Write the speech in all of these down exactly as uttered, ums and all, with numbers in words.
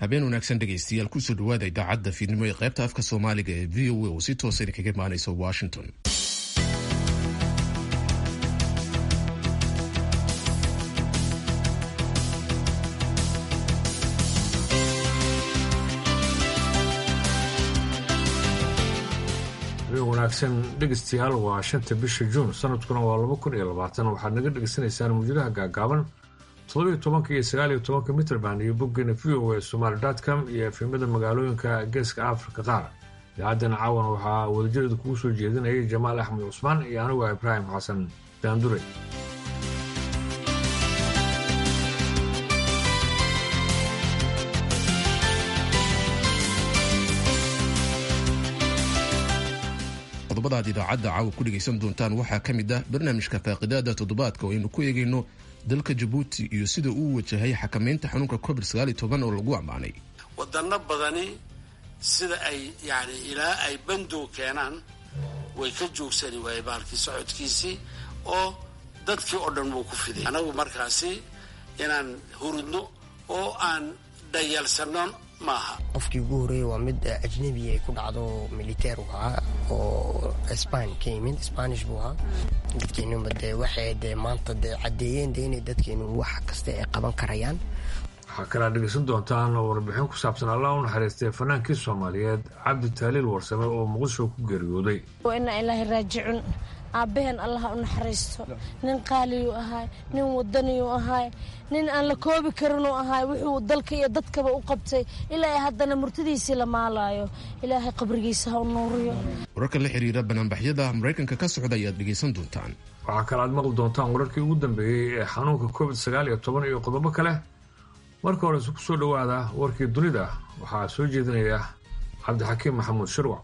habeen wanaagsan dhegaystayaal kusoo dhawaada idaacadda fiidnimo ee qaybta afka soomaaliga ee v o a oo si toosa idinkaga imaanaysa washington. wanaagsan dhegeystayaal waa shanta bisha juun sanadkuna waa laba kun iyo labaatan waxaad naga dhegeysanaysaan mawjadaha gaagaaban toddobiyo tobanka iyo sagaaliyo tobanka mitrband iyo boggeena v o a somaali dot com iyo efemada magaalooyinka geeska afrika qaar. idaacaddan caawan waxaa wadajareeda kugu soo jeedinayay jamaal axmed cusmaan iyo anigu ibraahim xasan daandure. qodobada aad idaacadda caawa ku dhegaysan doontaan waxaa ka mid ah barnaamijka faaqidaada toddobaadka oo aynu ku eegayno dalka jabuuti iyo sida uu wajahay xakamaynta xanuunka covid sagaal iyo toban oo lagu ammaanay. wadano badani sida ay yani ilaa ay bandow keenaan way ka joogsani waayey baalkii socodkiisii oo dadkii oo dhan wuu ku fiday. anagu markaasi inaan hurudno oo aan dhayalsanno maaha. qofkii ugu horeeyey waa mid ajnabi ay ku dhacdo militeer ahaa oo Spain ka yimid Spanish buu ahaa. dadkeenu dee waxay dee maanta dee caddeeyeen dee inay dadkeenu wax kasta ay qaban karayaan. waxaa kalaa dhegeysan doontaan warbixin ku saabsan allah u naxariistay fanaankii soomaaliyeed cabdi taaliil warsame oo muqdisho ku geeriyooday. inna ilaahi raajicun aabaheen allah u naxariisto. nin qaaliyu ahaa, nin wadaniyu ahaa, nin aan la koobi karin oo ahaa. wuxuu dalka iyo dadkaba u qabtay ilaa haddana murtidiisii la maalayo. ilaahay qabrigiisa ha u nuuriyo. wararka la xiriira banaanbaxyada maraykanka ka socda ayaad dhegaysan doontaan. waxaa kale aad maqli doontaan wararkii ugu dambeeyey ee xanuunka covid sagaal iyo toban iyo qodobo kale. marka hore ku soo dhawaada warkii dunida waxaa soo jeedinaya cabdixakiim maxamuud shirwac.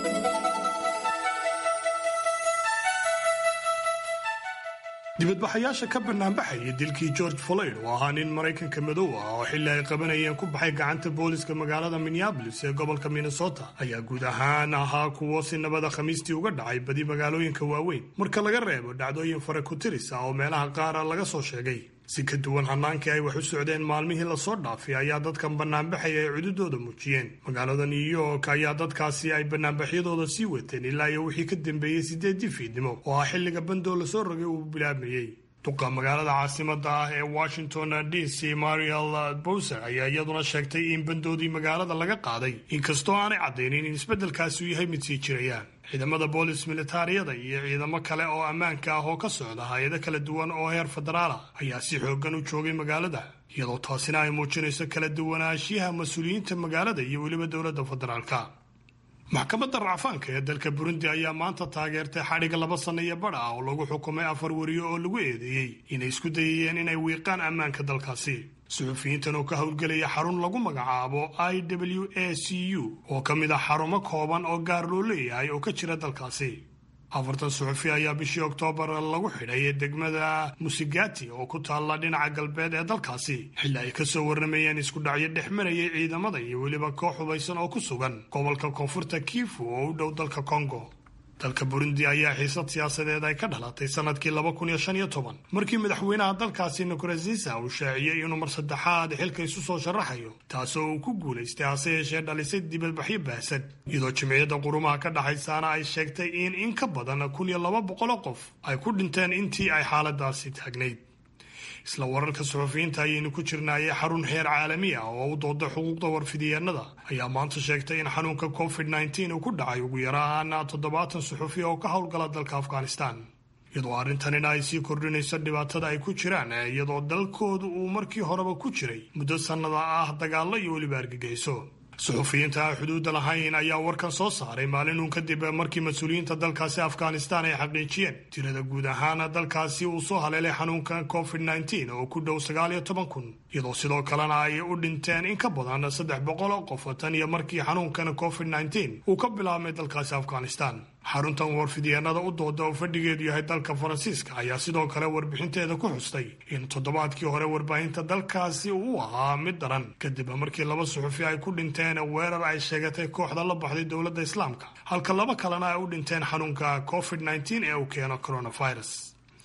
dibadbaxayaasha ka banaanbaxaya dilkii George Floyd oo ahaa nin Maraykanka madow ah oo xilli ay qabanayeen ku baxay gacanta booliska magaalada Minneapolis ee gobolka Minnesota ayaa guud ahaan ahaa kuwo si nabada Khamiistii uga dhacay badi magaalooyinka waaweyn marka laga reebo dhacdooyin fare ku tiris ah oo meelaha qaar laga soo sheegay. si ka duwan hannaankii ay wax u socdeen maalmihii lasoo dhaafay ayaa dadkan banaanbaxaya ay cududooda muujiyeen. magaalada New York ayaa dadkaasi ay banaanbaxyadooda sii wateen ilaa iyo wixii ka dambeeyey sideedii fiidnimo oo ah xilliga bandoo lasoo rogay uu bilaabayey. duqa magaalada caasimada ah ee Washington D C Mariel Bowser ayaa iyaduna sheegtay in bandoodii magaalada laga qaaday inkastoo aanay caddaynin in isbeddelkaasi uu yahay mid sii jirayaan. ciidamada boolis militaariyada iyo ciidamo kale oo ammaanka ah oo ka socda hay-ado kala duwan oo heer federaal ah ayaa si xooggan u joogay magaalada iyadoo taasina ay muujinayso kala duwanaanshiyaha mas-uuliyiinta magaalada iyo weliba dowladda federaalka. maxkamadda racfaanka ee dalka Burundi ayaa maanta taageertay xadhiga laba sano iyo badh ah oo lagu xukumay afar wariyo oo lagu eedeeyey inay isku dayayeen inay wiiqaan ammaanka dalkaasi. suxufiyiintan oo ka howlgelaya xarun lagu magacaabo I W A C U oo ka mid ah xarumo kooban oo gaar loo leeyahay oo ka jira dalkaasi. afartan suxufi ayaa bishii Oktoobar lagu xidhay degmada Musigati oo ku taalla dhinaca galbeed ee dalkaasi xilli ay ka soo warramayeen isku dhacyo dhex marayay ciidamada iyo weliba koox hubaysan oo ku sugan gobolka koonfurta Kivu oo u dhow dalka Congo. dalka Burundi ayaa xiisad siyaasadeed ay ka dhalatay sanadkii laba kun iyo shan iyo toban markii madaxweynaha dalkaasi Nkurunziza uu shaaciyay inuu mar saddexaad xilka isu soo sharaxayo taasoo uu ku guulaystay hase yeeshee dhalisay dibadbaxyo baahsan iyadoo jimciyadda qurumaha ka dhaxaysaana ay sheegtay in in ka badan kun iyo laba boqol oo qof ay ku dhinteen intii ay xaaladaasi taagnayd. isla wararka suxufiyiinta ayaynu ku jirnaayay xarun heer caalami ah oo u dooda xuquuqda warfidiyeennada ayaa maanta sheegtay in xanuunka covid nineteen uu ku dhacay ugu yaraan toddobaatan suxufi oo ka howlgala dalka Afghanistan iyadoo arrintanina ay sii kordhinayso dhibaatada ay ku jiraan iyadoo dalkoodu uu markii horeba ku jiray muddo sannada ah dagaallo iyo weliba argagixiso. suxufiyiinta aan xuduudda lahayn ayaa warkan soo saaray maalin uun kadib markii mas-uuliyiinta dalkaasi Afghanistan ay xaqiijiyeen tirada guud ahaan dalkaasi uu soo haleelay xanuunka covid nineteen oo ku dhow sagaal iyo toban kun iyadoo sidoo kalena ay u dhinteen in ka badan saddex boqol oo qof tan iyo markii xanuunkan covid nineteen uu ka bilaabmay dalkaasi Afghanistan. xaruntan warfidyeenada u dooda oo fadhigeedu yahay dalka Faransiiska ayaa sidoo kale warbixinteeda ku xustay in toddobaadkii hore warbaahinta dalkaasi uu ahaa mid daran kadib markii laba suxufi ay ku dhinteen weerar ay sheegatay kooxda la baxday dowladda Islaamka halka laba kalena ay u dhinteen xanuunka covid nineteen ee uu keeno coronavirus.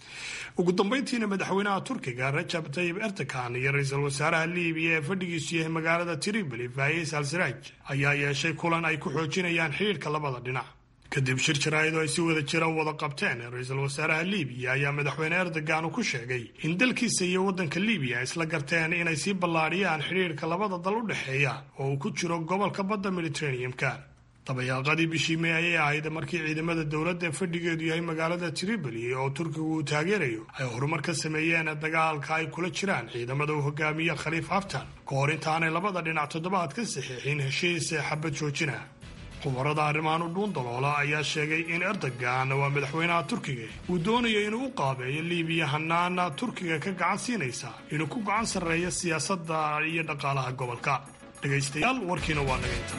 ugu dambeyntiina madaxweynaha turkiga rajab tayyib erdogan iyo ra-iisul wasaaraha liibiya ee fadhigiisu yahay magaalada tripoli fayis al siraaj ayaa yeeshay kulan ay ku xoojinayaan xidhiidhka labada dhinac kadib shir jaraa'id oo ay si wada jira wada qabteen ra-iisul wasaaraha liibiya ayaa madaxweyne erdogan uu ku sheegay in dalkiisa iyo waddanka liibiya isla garteen inay sii ballaadhiyaan xidhiidhka labada dal u dhexeeya oo uu ku jiro gobolka badda mediterranean-ka dabayaaqadii bishii May ayay ahayd markii ciidamada dowladda ee fadhigeedu yahay magaalada Tripoli oo Turkigu uu taageerayo ay horumar ka sameeyeen dagaalka ay kula jiraan ciidamada uu hogaamiye Khalifa Haftar ka hor intaanay labada dhinac toddobaad ka saxiixin heshiis xabad joojina. khubarada arrimahan u dhuun daloola ayaa sheegay in Erdogan waa madaxweynaha Turkiga uu doonayo inuu u qaabeeyo Liibiya hanaana Turkiga ka gacan siinaysa inuu ku gacan sarreeyo siyaasadda iyo dhaqaalaha gobolka. dhagaystayaal warkiina waa nageynta.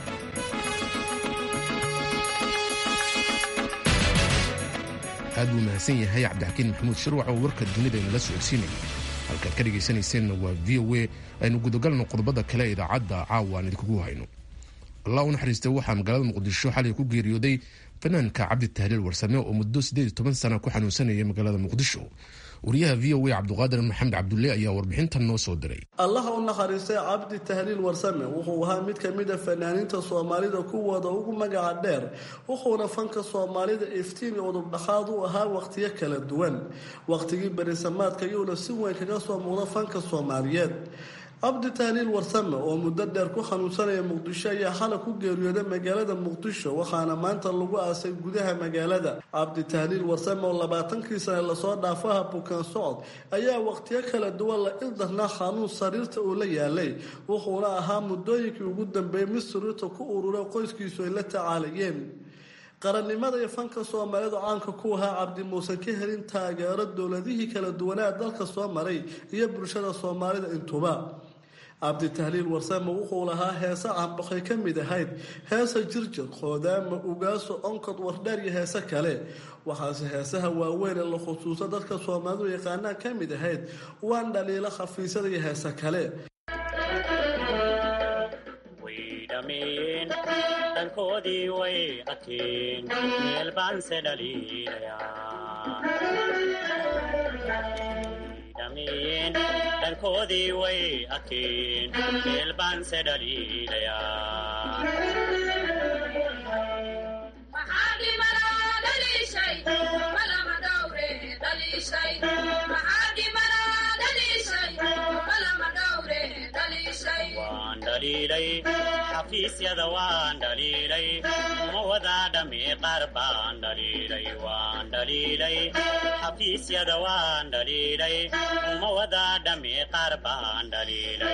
aad buu mahadsan yahay cabdixakiin maxamuud shirwac oo warka dunida inala socodsiinayay halkaad ka dhegaysanayseena waa v o a aynu gudagalno qodobada kale ee idaacadda caawa aan idinkugu hayno. allah u naxariistay waxaa magaalada muqdisho xalay ku geeriyooday fanaanka cabdi tahliil warsame oo muddo siddeed iyo toban sana ku xanuunsanaya magaalada muqdisho. wariyaha v o a cabdiqaadir maxamed cabdulle ayaa warbixintan noo soo diray. allaha u naxariistay cabdi tahliil warsame wuxuu ahaa mid ka mid a fanaaniinta soomaalida kuwooda ugu magaca dheer, wuxuuna fanka soomaalida iftiin iyo udubdhaxaad u ahaa wakhtiyo kala duwan. wakhtigii berisamaadka yuuna si weyn kaga soo muuqda fanka soomaaliyeed. cabdi tahliil warsame oo muddo dheer ku xanuunsanaya muqdisho ayaa xalay ku geeriyooday magaalada muqdisho, waxaana maanta lagu aasay gudaha magaalada. cabdi tahliil warsame oo labaatankii sane lasoo dhaafaha bukaan socod ayaa wakhtiyo kala duwan la ildarnaa xanuun sariirta uu la yaalay, wuxuuna ahaa muddooyinkii ugu dambeeyey mid sariirta ku ururay qoyskiisu ay la tacaalayeen. qarannimada iyo fanka soomaalidu caanka ku ahaa cabdi muusan ka helin taageero dowladihii kala duwanaa dalka soo maray iyo bulshada soomaalida intuba. cabdi tahliil warsame wuxuu lahaa heese caanbaqay ka mid ahayd heesa jirjir, qoodaama, ugaaso, onkod, wardheer iyo heese kale. waxaase heesaha waaweyn ee la khusuuso dadka soomaalidu yaqaanaan ka mid ahayd waan dhaliila, khafiisada iyo heese kale. dankoodii way adkeen meel baanse dhaliilayaan dankoodii way adkeen meel baanse dhaliilayaan waan dhaliilay xafiisyada waan dhaliilay ma wadaa dhami qaar baan dhaliilay waan dhaliilay xafiisyada waan dhaliilay ma wadaa dhami qaar baan dhaliilay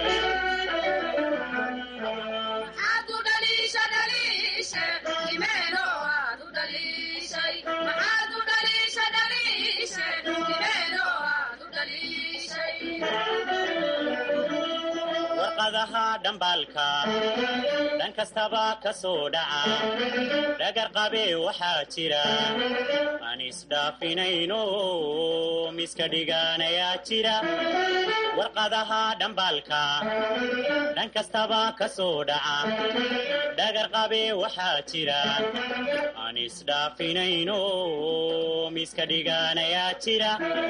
warqadaha dhambaalka dhan kastaba ka soo dhaca dhagar qabe waxaa jira aan isdhaafinayno miska dhigaanayaa jira. warqadaha dhambaalka dhan kastaba ka soo dhaca dhagar qabe waxaa jira aan isdhaafinayno miska dhigaanayaa jira.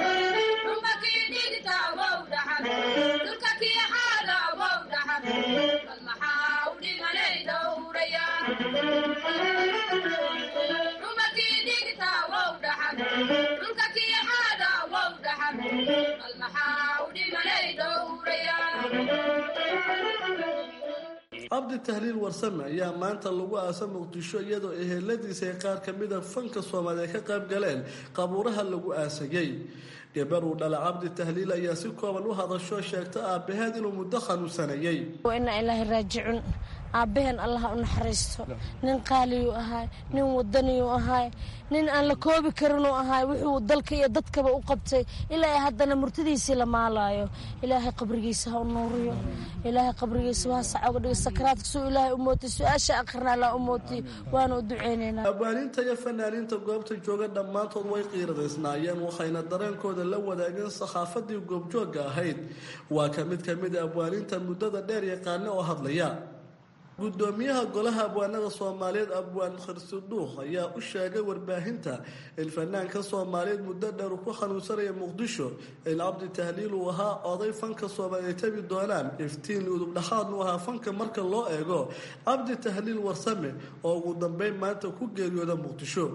cabdi tahliil warsame ayaa maanta lagu aasa muqdisho iyadoo eheladiisa ay qaar ka mida fanka soomaaliya ka qayb galeen qabuuraha lagu aasayey. gabar uu dhala cabdi tahliil ayaa si kooban u hadasho sheegta aabbaheed inuu muddo xanuunsanayay. inaa ilaahi raajicun aabbaheen allaha u naxariisto. nin qaaliyuu ahaay, nin wadaniyuu ahaay, nin aan la koobi karinuu ahaay. wuxuu dalka iyo dadkaba u qabtay ilaa haddana murtadiisii la maalaayo. ilaahay qabrigiisa ha u nuuriyo, ilaahay qabrigiisa waa sacoga dhiga sakaraadka suu ilaahay u mootay, su-aasha akhrina laa u mootay. waana u duceynaynaa. abwaaniinta iyo fanaaniinta goobta jooga dhammaantood way qiiradaysnaayeen, waxayna dareenkooda la wadaageen saxaafadii goobjooga ahayd. waa ka mid ka mid a abwaaniinta muddada dheer yaqaana oo hadlaya. gudoomiyaha golaha abwaanada Soomaaliyeed abwaan Khirsi Dhuux ayaa u sheegay warbaahinta in fanaanka Soomaaliyeed muddo dheer ku xanuunsanaya Muqdisho in Cabdi Tahliil uu ahaa oday fanka Soomaaliyeed tabi doonaan iftiin udub dhaxaad uu ahaa fanka marka loo eego Cabdi Tahliil Warsame oo ugu dambeyn maanta ku geeriyooday Muqdisho.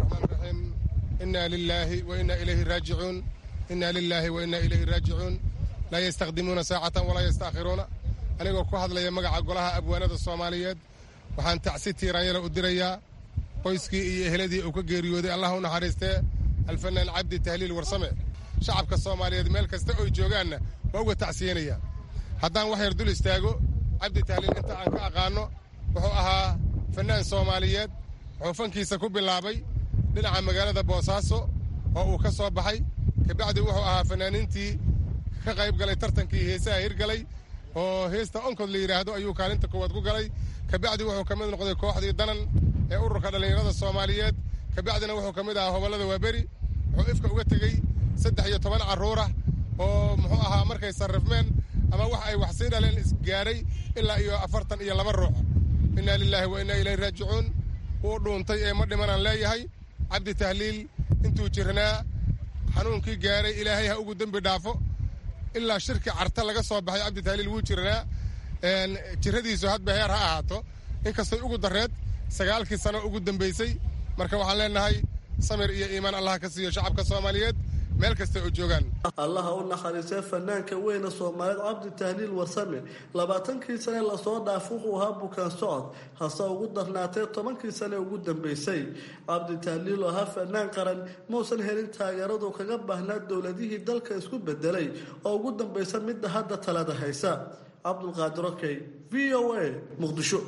inna lillahi wa inna ilayhi raaji'uun inna lillahi wa inna ilayhi raaji'uun la yastaqdimuuna saacatan wa la yastaakhiruuna. anigoo ku hadlaya magaca golaha abwaanada Soomaaliyeed waxaan tacsi tiiraanyada u dirayaa qoyskii iyo eheladii uu ka geeriyooday Allah u naxariistee alfanaan Cabdi Tahliil Warsame. shacabka Soomaaliyeed meel kasta oo joogaanna waa uga tacsiyanaya. haddaan wax yar dul istaago Cabdi Tahliil inta aan ka aqaano wuxuu ahaa fanaan Soomaaliyeed wuxuu fankiisa ku bilaabay dhinaca magaalada Boosaaso oo uu ka soo baxay kabacdi wuxuu ahaa fanaanintii ka qayb galay tartankii heesaha hirgalay oo heesta onkod la yiraahdo ayuu kaalinta koowaad ku galay kabacdi wuxuu kamid noqday kooxdii danan ee ururka dhalinyarada Soomaaliyeed kabacdina wuxuu kamid ahaa hobalada Waaberi wuxuu ifka uga tagay saddex iyo toban caruur ah oo muxuu ahaa markay sarrifmeen ama wax ay wax sii dhaleen isgaaray ilaa iyo afartan iyo laba ruux. inna lillahi wa inna ilayhi raaji'uun. uu dhuuntay ee ma dhimanaan leeyahay Cabdi Tahliil intuu jirnaa xanuunkii gaaray ilaahay ha ugu dambi dhaafo ilaa shirki carta laga soo baxay Cabdi Tahliil wuu jirnaa een jiradiisu hadba heer ha ahaato inkastoo ugu dareed sagaalkii sano ugu dambeysay. marka waxaan leenahay samir iyo iimaan Allah ka siiyo shacabka Soomaaliyeed meel kasta oo joogan. Allah u naxariistay fanaanka weyn Soomaaliyeed Cabdi Tahliil Warsame labaatankii sano la soo dhaafay wuxuu ahaa bukaan socod hase ugu darnaatay tobankii sano ugu dambeysay. Cabdi Tahliil oo ahaa fanaan qaran muusan helin taageerado kaga baahnaa dowladihii dalka isku bedelay oo ugu dambeysay mid hadda talada haysa. Abdul Qaadir Okey V O A Muqdisho.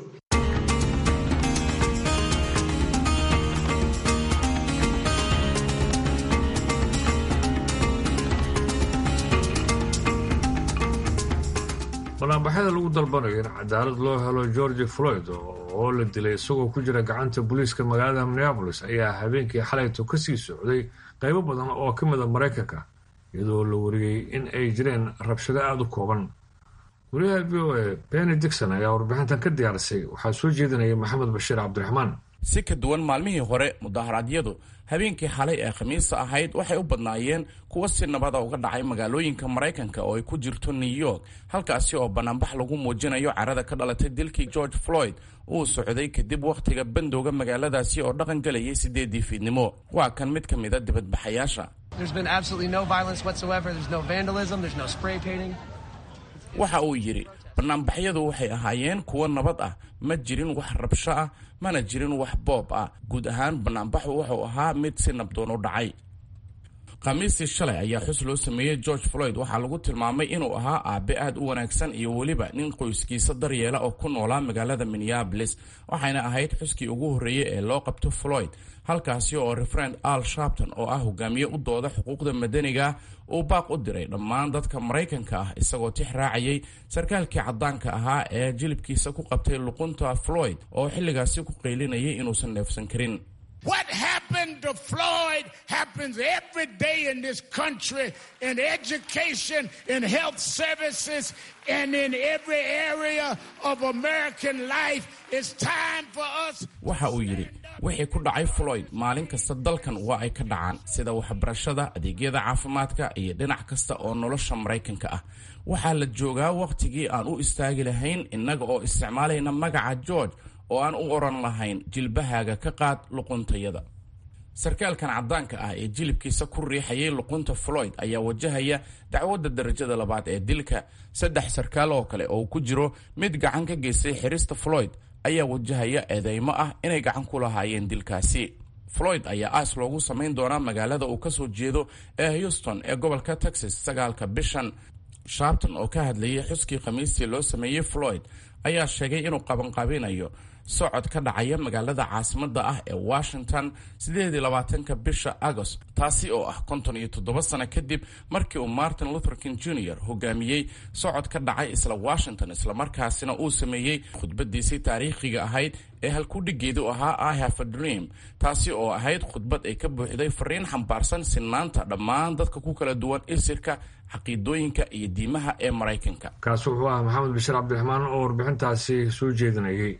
banaanbaxyada lagu dalbanayo in cadaalad loo helo George Floyd oo la dilay isagoo ku jira gacanta booliiska magaalada Minneapolis ayaa habeenkii xalayto ka sii socday qaybo badan oo ka mid ah Mareykanka iyadoo la wariyay in ay jireen rabshado aad u kooban. wariyaha V O A Penny Dixon ayaa warbixintan ka diyaarisay waxaa soo jeedinaya Maxamed Bashiir Cabdiraxmaan. si ka duwan maalmihii hore mudaharaadyadu habeenkii xalay ee khamiista ahayd waxay u badnaayeen kuwa si nabada uga dhacay magaalooyinka Mareykanka oo ay ku jirto New York halkaasi oo banaanbax lagu muujinayo carada ka dhalatay dilkii George Floyd uu socday kadib waqtiga bandowga magaaladaasi oo dhaqan galayay sideedii fiidnimo. waa kan mid ka mid ah dibadbaxayaasha. There's been absolutely no violence whatsoever. There's no vandalism, there's no spray painting. waxa uu yiri banaanbaxyadu waxay ahaayeen kuwa nabad ah, ma jirin wax rabsho ah, mana jirin wax boob ah. guud ahaan banaanbaxu wuxuu ahaa mid si nabdoon u dhacay. khamiistii shalay ayaa xus loo sameeyey George Floyd waxaa lagu tilmaamay inuu ahaa aabe aad u wanaagsan iyo weliba nin qoyskiisa daryeela oo ku noolaa magaalada Minneapolis. waxayna ahayd xuskii ugu horreeyay ee loo qabto Floyd halkaasi oo Reverend Al Sharpton oo ah hogaamiye u dooda xuquuqda madaniga uu baaq u diray dhammaan dadka Mareykanka ah isagoo tix raacayay sarkaalkii caddaanka ahaa ee jilibkiisa ku qabtay luqunta Floyd oo xilligaasi ku qeylinayay inuusan neefsan karin. What happened to Floyd happens every day in this country, in education, in health services, and in every area of American life. It's time for us. waxa uu yiri wixii ku dhacay Floyd maalin kasta dalkan waa ay ka dhacaan sida waxbarashada, adeegyada caafimaadka iyo dhinac kasta oo nolosha Mareykanka ah. waxaa la joogaa waqtigii aan u istaagi lahayn innaga oo isticmaalayna magaca George oo aan u oran lahayn jilbahaaga ka qaad luquntayada. sarkaalkan caddaanka ah ee jilibkiisa ku riixayay luqunta Floyd ayaa wajahaya dacwadda darajada labaad ee dilka. saddex sarkaal oo kale oo ku jiro mid gacan ka geystay xirista Floyd ayaa wajahaya eedeymo ah inay gacan ku lahaayeen dilkaasi. Floyd ayaa aas loogu samayn doonaa magaalada uu ka soo jeedo ee Houston ee gobolka Texas sagaalka bishan. Sharpton oo ka hadlayay xuskii khamiistii loo sameeyay Floyd ayaa sheegay inuu qabanqaabinayo socod ka dhacaya magaalada caasimada ah ee Washington sideed iyo labaatanka bisha Agost, taasi oo ah konton iyo toddoba sano kadib markii uu Martin Luther King Junior hogaamiyey socod ka dhacay isla Washington, isla markaasina uu sameeyey khudbadiisii taariikhiga ahayd ee halkudhigeedu ahaa I have a dream, taasi oo ahayd khudbad ay ka buuxday fariin xambaarsan sinaanta dhammaan dadka ku kala duwan isirka, caqiidooyinka iyo diimaha ee Maraykanka. kaasi wuxuu ahaa maxamed bashir cabdiraxmaan oo warbixintaasi soo jeedinayay.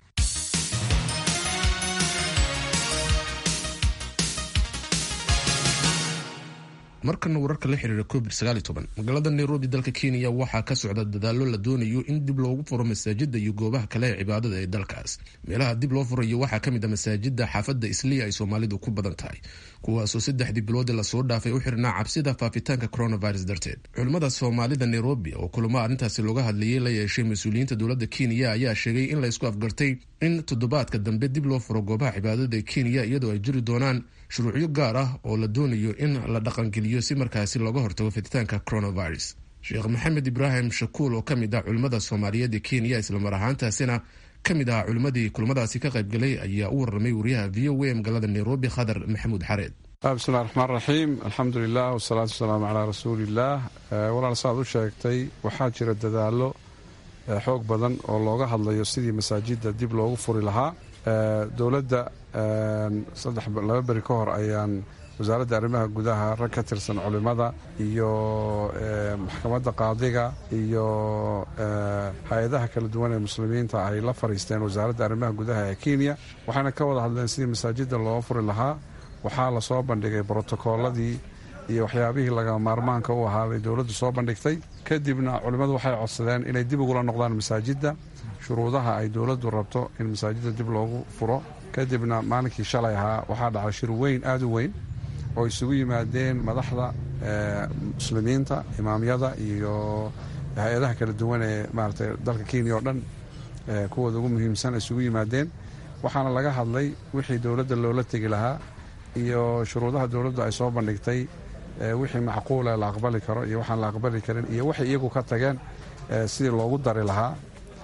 markana wararka la xiriira covid sagaal iyo toban magaalada Nairobi dalka Kenya waxaa ka socda dadaalo la doonayo in dib loogu furo masaajida iyo goobaha kale ee cibaadada ee dalkaas. meelaha dib loo furayo waxaa ka mid ah masaajida xaafadda Islii ay Soomaalidu ku badan tahay, kuwaasoo saddexdii bilood la soo dhaafay u xirnaa cabsida faafitaanka coronavirus darteed. culimada Soomaalida Nairobi oo kulamo arrintaasi looga hadlayay la yeeshay mas'uuliyiinta dowladda Kenya ayaa sheegay in la isku afgartay in toddobaadka dambe dib loo furo goobaha cibaadada ee Kenya iyadoo ay jiri doonaan shuruucyo gaar ah oo la doonayo in la dhaqangeliyo si markaasi looga hortago fiditaanka coronavirus. Sheekh Maxamed Ibrahim Shakuul oo ka mid ah culimada Soomaaliyeed ee Kenya isla mar ahaantaasina ka mid ah culimadii kulamadaasi ka qayb galay ayaa u warramay wariyaha V O A magaalada Nairobi Khadar Maxamuud Xareed. bismillahi raxmaani raxiim, alxamdulilah wasalaatu wasalaamu calaa rasuulillaah. walaal saad u sheegtay waxaa jira dadaalo xoog badan oo looga hadlayo sidii masaajida dib loogu furi lahaa. dowladda saddex laba beri ka hor ayaan wasaaradda arrimaha gudaha rag ka tirsan culimada iyo maxkamadda qaadiga iyo hay-adaha kala duwan ee muslimiinta ay la fariisteen wasaaradda arrimaha gudaha ee Kenya, waxayna ka wada hadleen sidii masaajida loo furi lahaa. waxaa la soo bandhigay brotokooladii iyo waxyaabihii laga maarmaanka u ahaa bay dowladdu soo bandhigtay. kadibna culimmadu waxay codsadeen inay dib ugula noqdaan masaajidda shuruudaha ay dowladdu rabto in masaajidda dib loogu furo. kadibna maalinkii shalay ahaa waxaa dhacay shir weyn aada u weyn oo isugu yimaadeen madaxda muslimiinta, imaamyada iyo hay-adaha kala duwan ee maaragtay dalka Kenya oo dhan kuwooda ugu muhiimsan isugu yimaadeen. waxaana laga hadlay wixii dowladda loola tegi lahaa iyo shuruudaha dowladdu ay soo bandhigtay, wixii macquula la aqbali karo iyo waxaan la aqbali karin, iyo waxay iyagu ka tageen sidii loogu dari lahaa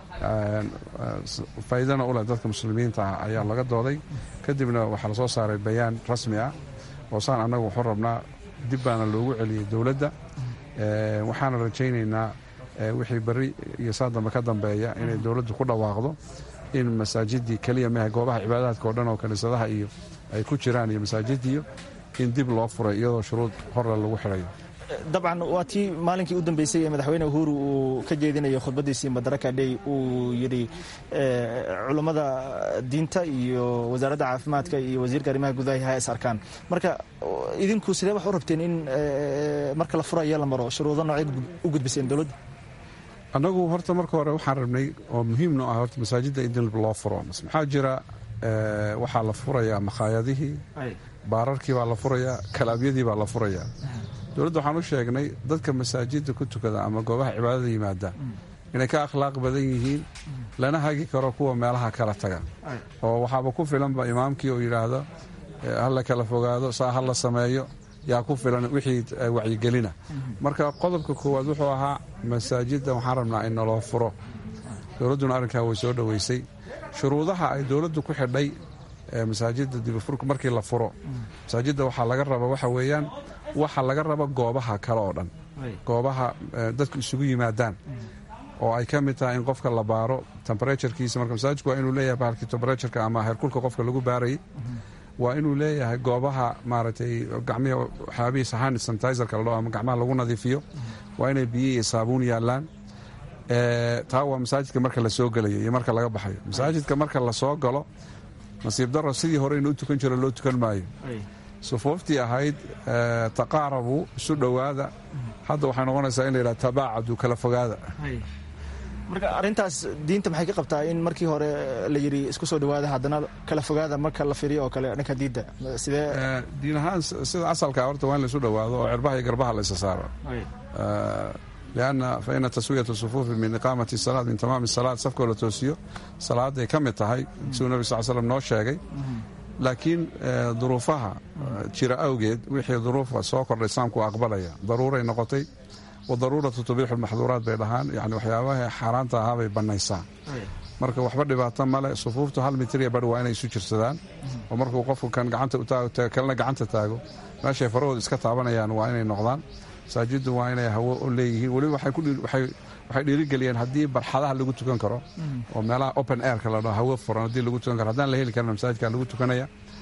faa'iidana u leh dadka muslimiinta ah ayaa laga dooday. kadibna waxaa la soo saaray bayaan rasmi ah oo saan annagu waxu rabnaa dib baana loogu celiyey dowladda. waxaana rajaynaynaa wixii berri iyo saa dambe ka dambeeya inay dowladdu ku dhawaaqdo in masaajidii keliya maaha goobaha cibaadaadka oo dhan oo kaniisadaha iyo ay ku jiraan iyo masaajidiyo in dib loo furay iyadoo shuruud horle lagu xidhayo. dabcan waa tii maalinkii u dambeysay ee madaxweyne Uhuru uu ka jeedinayo khudbadiisii Madaraka Day uu yidhi culummada diinta iyo wasaaradda caafimaadka iyo wasiirka arrimaha gudaha ha is arkaan. marka idinku sidee wax u rabteen in marka la furayo la maro shuruudo nooceed u gudbiseen dowladda? annagu horta marka hore waxaan rabnay oo muhiimna ah horta masaajidda in dib loo furo. maxaa jira waxaa la furayaa makhaayadihii, baararkii baa la furayaa, kalaabyadii baa la furayaa. dowladda waxaan u sheegnay dadka masaajidda ku tukada ama goobaha cibaadada yimaada inay ka akhlaaq badan yihiin, lana hagi karo kuwa meelaha kala taga. oo waxaaba ku filanba imaamkii oo yidhaahdo hala kala fogaado, saa ha la sameeyo, yaa ku filan wixii wacyigelina. marka qodobka koowaad wuxuu ahaa masaajidda waxaan rabnaa in naloo furo. dowladduna arrinkaa way soo dhoweysay. shuruudaha ay dowladdu ku xidhay masaajidda dibufurka markii la furo masaajidda waxaa laga raba waxa weeyaan waxa laga raba goobaha kale oo dhan, goobaha dadku isugu yimaadaan oo ay ka mid tahay in qofka la baaro temperaturekiisa. marka masaajidku waa inuu leeyahay bahalkii temperatureka ama heerkulka qofka lagu baarayay, waa inuu leeyahay goobaha maaragtay gacmihi waxyaabihii hand sanitizerka la dhao ama gacmaha lagu nadiifiyo, waa inay biyo iyo saabuun yaallaan. taa waa masaajidka marka la soo gelayo iyo marka laga baxayo. masaajidka marka la soo galo nasiib daro sidii hore inuu tukan jiro loo tukan maayo. sufuuftii ahayd taqaarabu isu dhowaada, hadda waxay noqonaysaa in la yidhaha tabaacadu kala fogaada. marka arrintaas diinta maxay ka qabtaa in markii hore la yidhi isku soo dhowaada haddana kala fogaada marka la firiyo oo kale dhanka diidda sidee? diin ahaan sida asalka horta waa in la isu dhowaado oo cirbaha iyo garbaha la isa saaro. lianna fa ina taswiyata sufuufi min iqaamati salaad min tamaami salaad, safkoo la toosiyo salaaday ka mid tahay siduu nabi sal slam noo sheegay. laakiin duruufaha jira awgeed wixii duruufa soo kordhay islaamku aqbalaya, daruuray noqotay. wadaruuratu tubiixu lmaxduuraat bay dhahaan, yani waxyaabaha xaaraanta ahaa bay bannaysaa. marka waxba dhibaato male. sufuuftu hal mitir iyo badh waa inay isu jirsadaan oo markuu qofku kan gacanta u taago kalena gacanta taago meeshay farahooda iska taabanayaan waa inay noqdaan. masaajiddu waa inay hawo u leeyihiin. weliba waxay dhiirigeliyeen haddii barxadaha lagu tukan karo oo meelaha open airka la dhaho hawo furan haddii lagu tukan karo haddaan la heli karna masaajidka lagu tukanaya.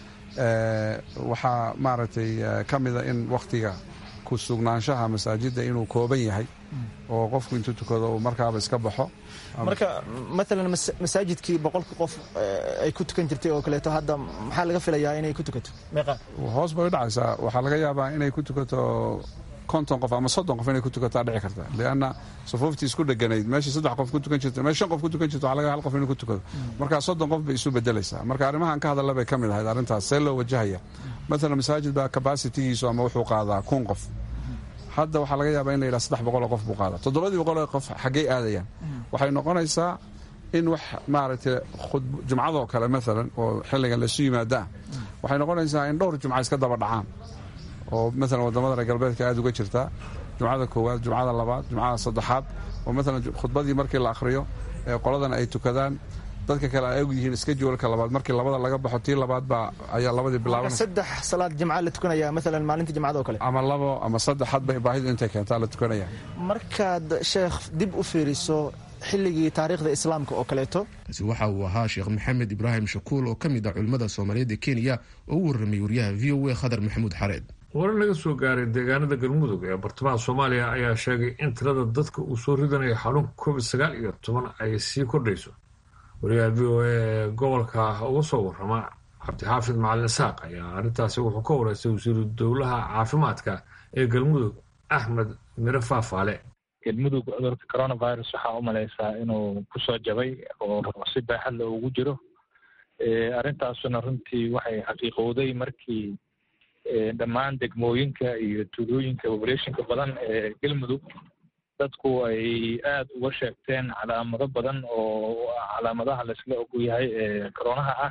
waxaa maaragtay ka mida in wakhtiga ku sugnaanshaha masaajidda inuu kooban yahay oo qofku intuu tukado uu markaaba iska baxo. marka maalan masaajidkii boqolka qof ay ku tukan jirtay oo kaleeto hadda maxaa laga filayaa inay ku tukato meeqa? hoos bay u dhacaysaa. waxaa laga yaabaa inay ku tukato konton qof ama soddon qof inay ku tukataa dhici karta lianna sufuuftii isku dheganayd meeshii saddex qof ku tukan jirta meeshii shan qof ku tukan jirta waxaa laga hal qof inuu ku tukado markaa soddon qof bay isu bedelaysaa. marka arrimahan ka hadalla bay ka mid ahayd arrintaas see loo wajahaya. maalan masaajid baa capacitigiisu ama wuxuu qaadaa kun qof hadda waxaa laga yaabaa in la yidhaha saddex boqoloo qof buu qaadaa toddobadii boqoloo qof xaggey aadayaan. waxay noqonaysaa in wax maaragtay jumcadoo kale maalan oo xilligan laisu yimaadaa waxay noqonaysaa in dhowr jumca iska daba dhacaan oo maalan wadamada reer galbeedka aad uga jirtaa jumcada koowaad jumcada labaad jumcada saddexaad oo maalan khudbadii markii la akhriyo ee qoladan ay tukadaan dadka kale ay og yihiin iska joolka labaad markii labada laga baxo tii labaad baa ayaa labadii bilaabanaysa. saddex salaad jimca la tukanaya maalan maalinta jimcada oo kale ama labo ama saddex hadba baahidu intay keentaa la tukanaya. markaad sheekh dib u fiiriso xilligii taariikhda islaamka oo kaleeto. kaasi waxa uu ahaa sheekh maxamed ibraahim shakuul oo ka mid ah culimmada soomaaliyeed ee kenya oo u warramay wariyaha v o a khadar maxamuud xareed. warar laga soo gaaray deegaanada galmudug ee bartamaha soomaaliya ayaa sheegay in tirada dadka uu soo ridanayo xanuunka covid sagaal iyo toban ay sii kordhayso. wariyaha v o a ee gobolka uga soo warrama cabdixaafid macalin isaaq ayaa arrintaasi wuxuu ka wareystay wasiiru dowlaha caafimaadka ee galmudug axmed mire faafaale. galmudug cudurka coronavirus waxaa u malaysaa inuu kusoo jabay oo si baaxad la ugu jiro. arrintaasuna runtii waxay xaqiiqowday markii dhammaan degmooyinka iyo tuulooyinka populationka badan ee galmudug dadku ay aada uga sheegteen calaamado badan oo calaamadaha laisla ogyahay ee coronaha ah.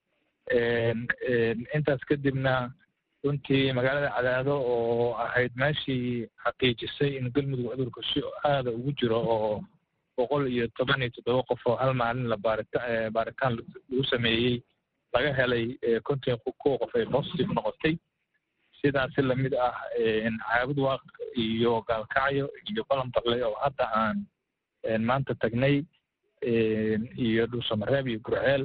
intaas kadibna runtii magaalada cadaado oo ahayd meeshii xaqiijisay in galmudug cudurka si aada ugu jiro oo boqol iyo toban iyo toddoba qof oo hal maalin la baarita baaritaan lagu sameeyey laga helay konton kuwa qof ay positive noqotay. sidaasi lamid ah caabud waaq iyo gaalkacyo iyo balanbarle oo hadda aan maanta tagnay iyo dhuusamareeb iyo gurceel.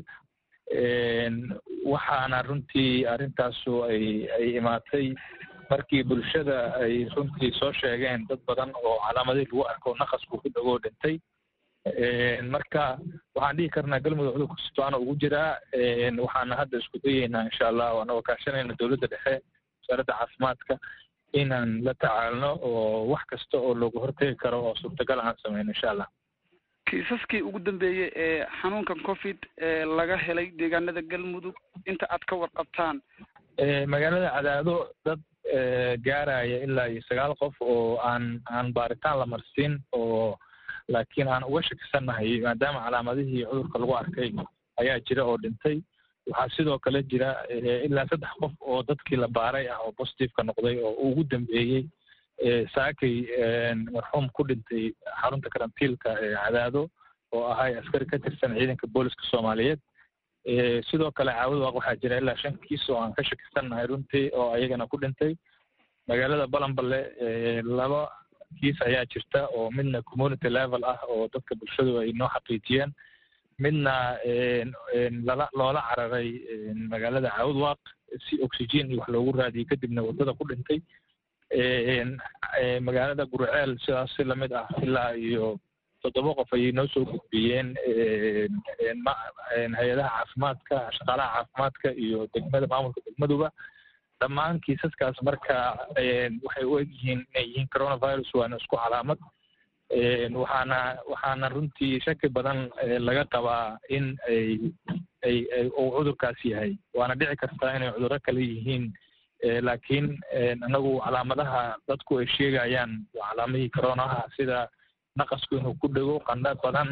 waxaana runtii arrintaasu ay ay imaatay markii bulshada ay runtii soo sheegeen dad badan oo calaamadii lagu arko naqasku ku dhagoo dhintay. marka waxaan dhihi karnaa galmudug cudurka sitoana ugu jiraa. waxaana hadda isku dayeynaa insha allah anagoo kaashanayna dowladda dhexe wasaaradda caafimaadka inaan la tacaalno oo wax kasta oo looga hortegi karo oo suurtagal aan sameyno insha allah. kiisaskii ugu dambeeyey ee xanuunkan covid ee laga helay deegaanada galmudug inta aad ka warqabtaan? magaalada cadaado dad gaaraya ilaa iyo sagaal qof oo aan aan baaritaan la marsiin oo laakiin aan uga shakisannahay maadaama calaamadihii cudurka lagu arkay ayaa jira oo dhintay. waxaa sidoo kale jira ilaa saddex qof oo dadkii la baaray ah oo positiveka noqday oo ugu dambeeyey saakay marxuum ku dhintay xarunta karantiilka ee cadaado oo ahay askari ka tirsan ciidanka booliska soomaaliyeed. sidoo kale caawud waaq waxaa jira ilaa shan kiis oo aan ka shakisannahay runtii oo ayagana ku dhintay. magaalada balanballe laba kiis ayaa jirta oo midna community level ah oo dadka bulshadu ay noo xaqiijiyeen, midna lala loola cararay magaalada caawud waaq si oxygen iyo wax loogu raadiyey kadibna waddada ku dhintay. magaalada gurceel sidaas si lamid ah ilaa iyo toddoba qof ayay noo soo gudbiyeen hay-adaha caafimaadka, shaqaalaha caafimaadka iyo degmada maamulka degmaduba. dhammaan kiisaskaas marka waxay u egyihiin inay yihiin coronavirus waana isku calaamad. waxaana waxaana runtii shaki badan laga qabaa in ay ay uu cudurkaas yahay. waana dhici kartaa inay cudurro kale yihiin laakiin anagu calaamadaha dadku ay sheegayaan waa calaamadihii coronaha sida naqasku inuu ku dhego, qandha badan,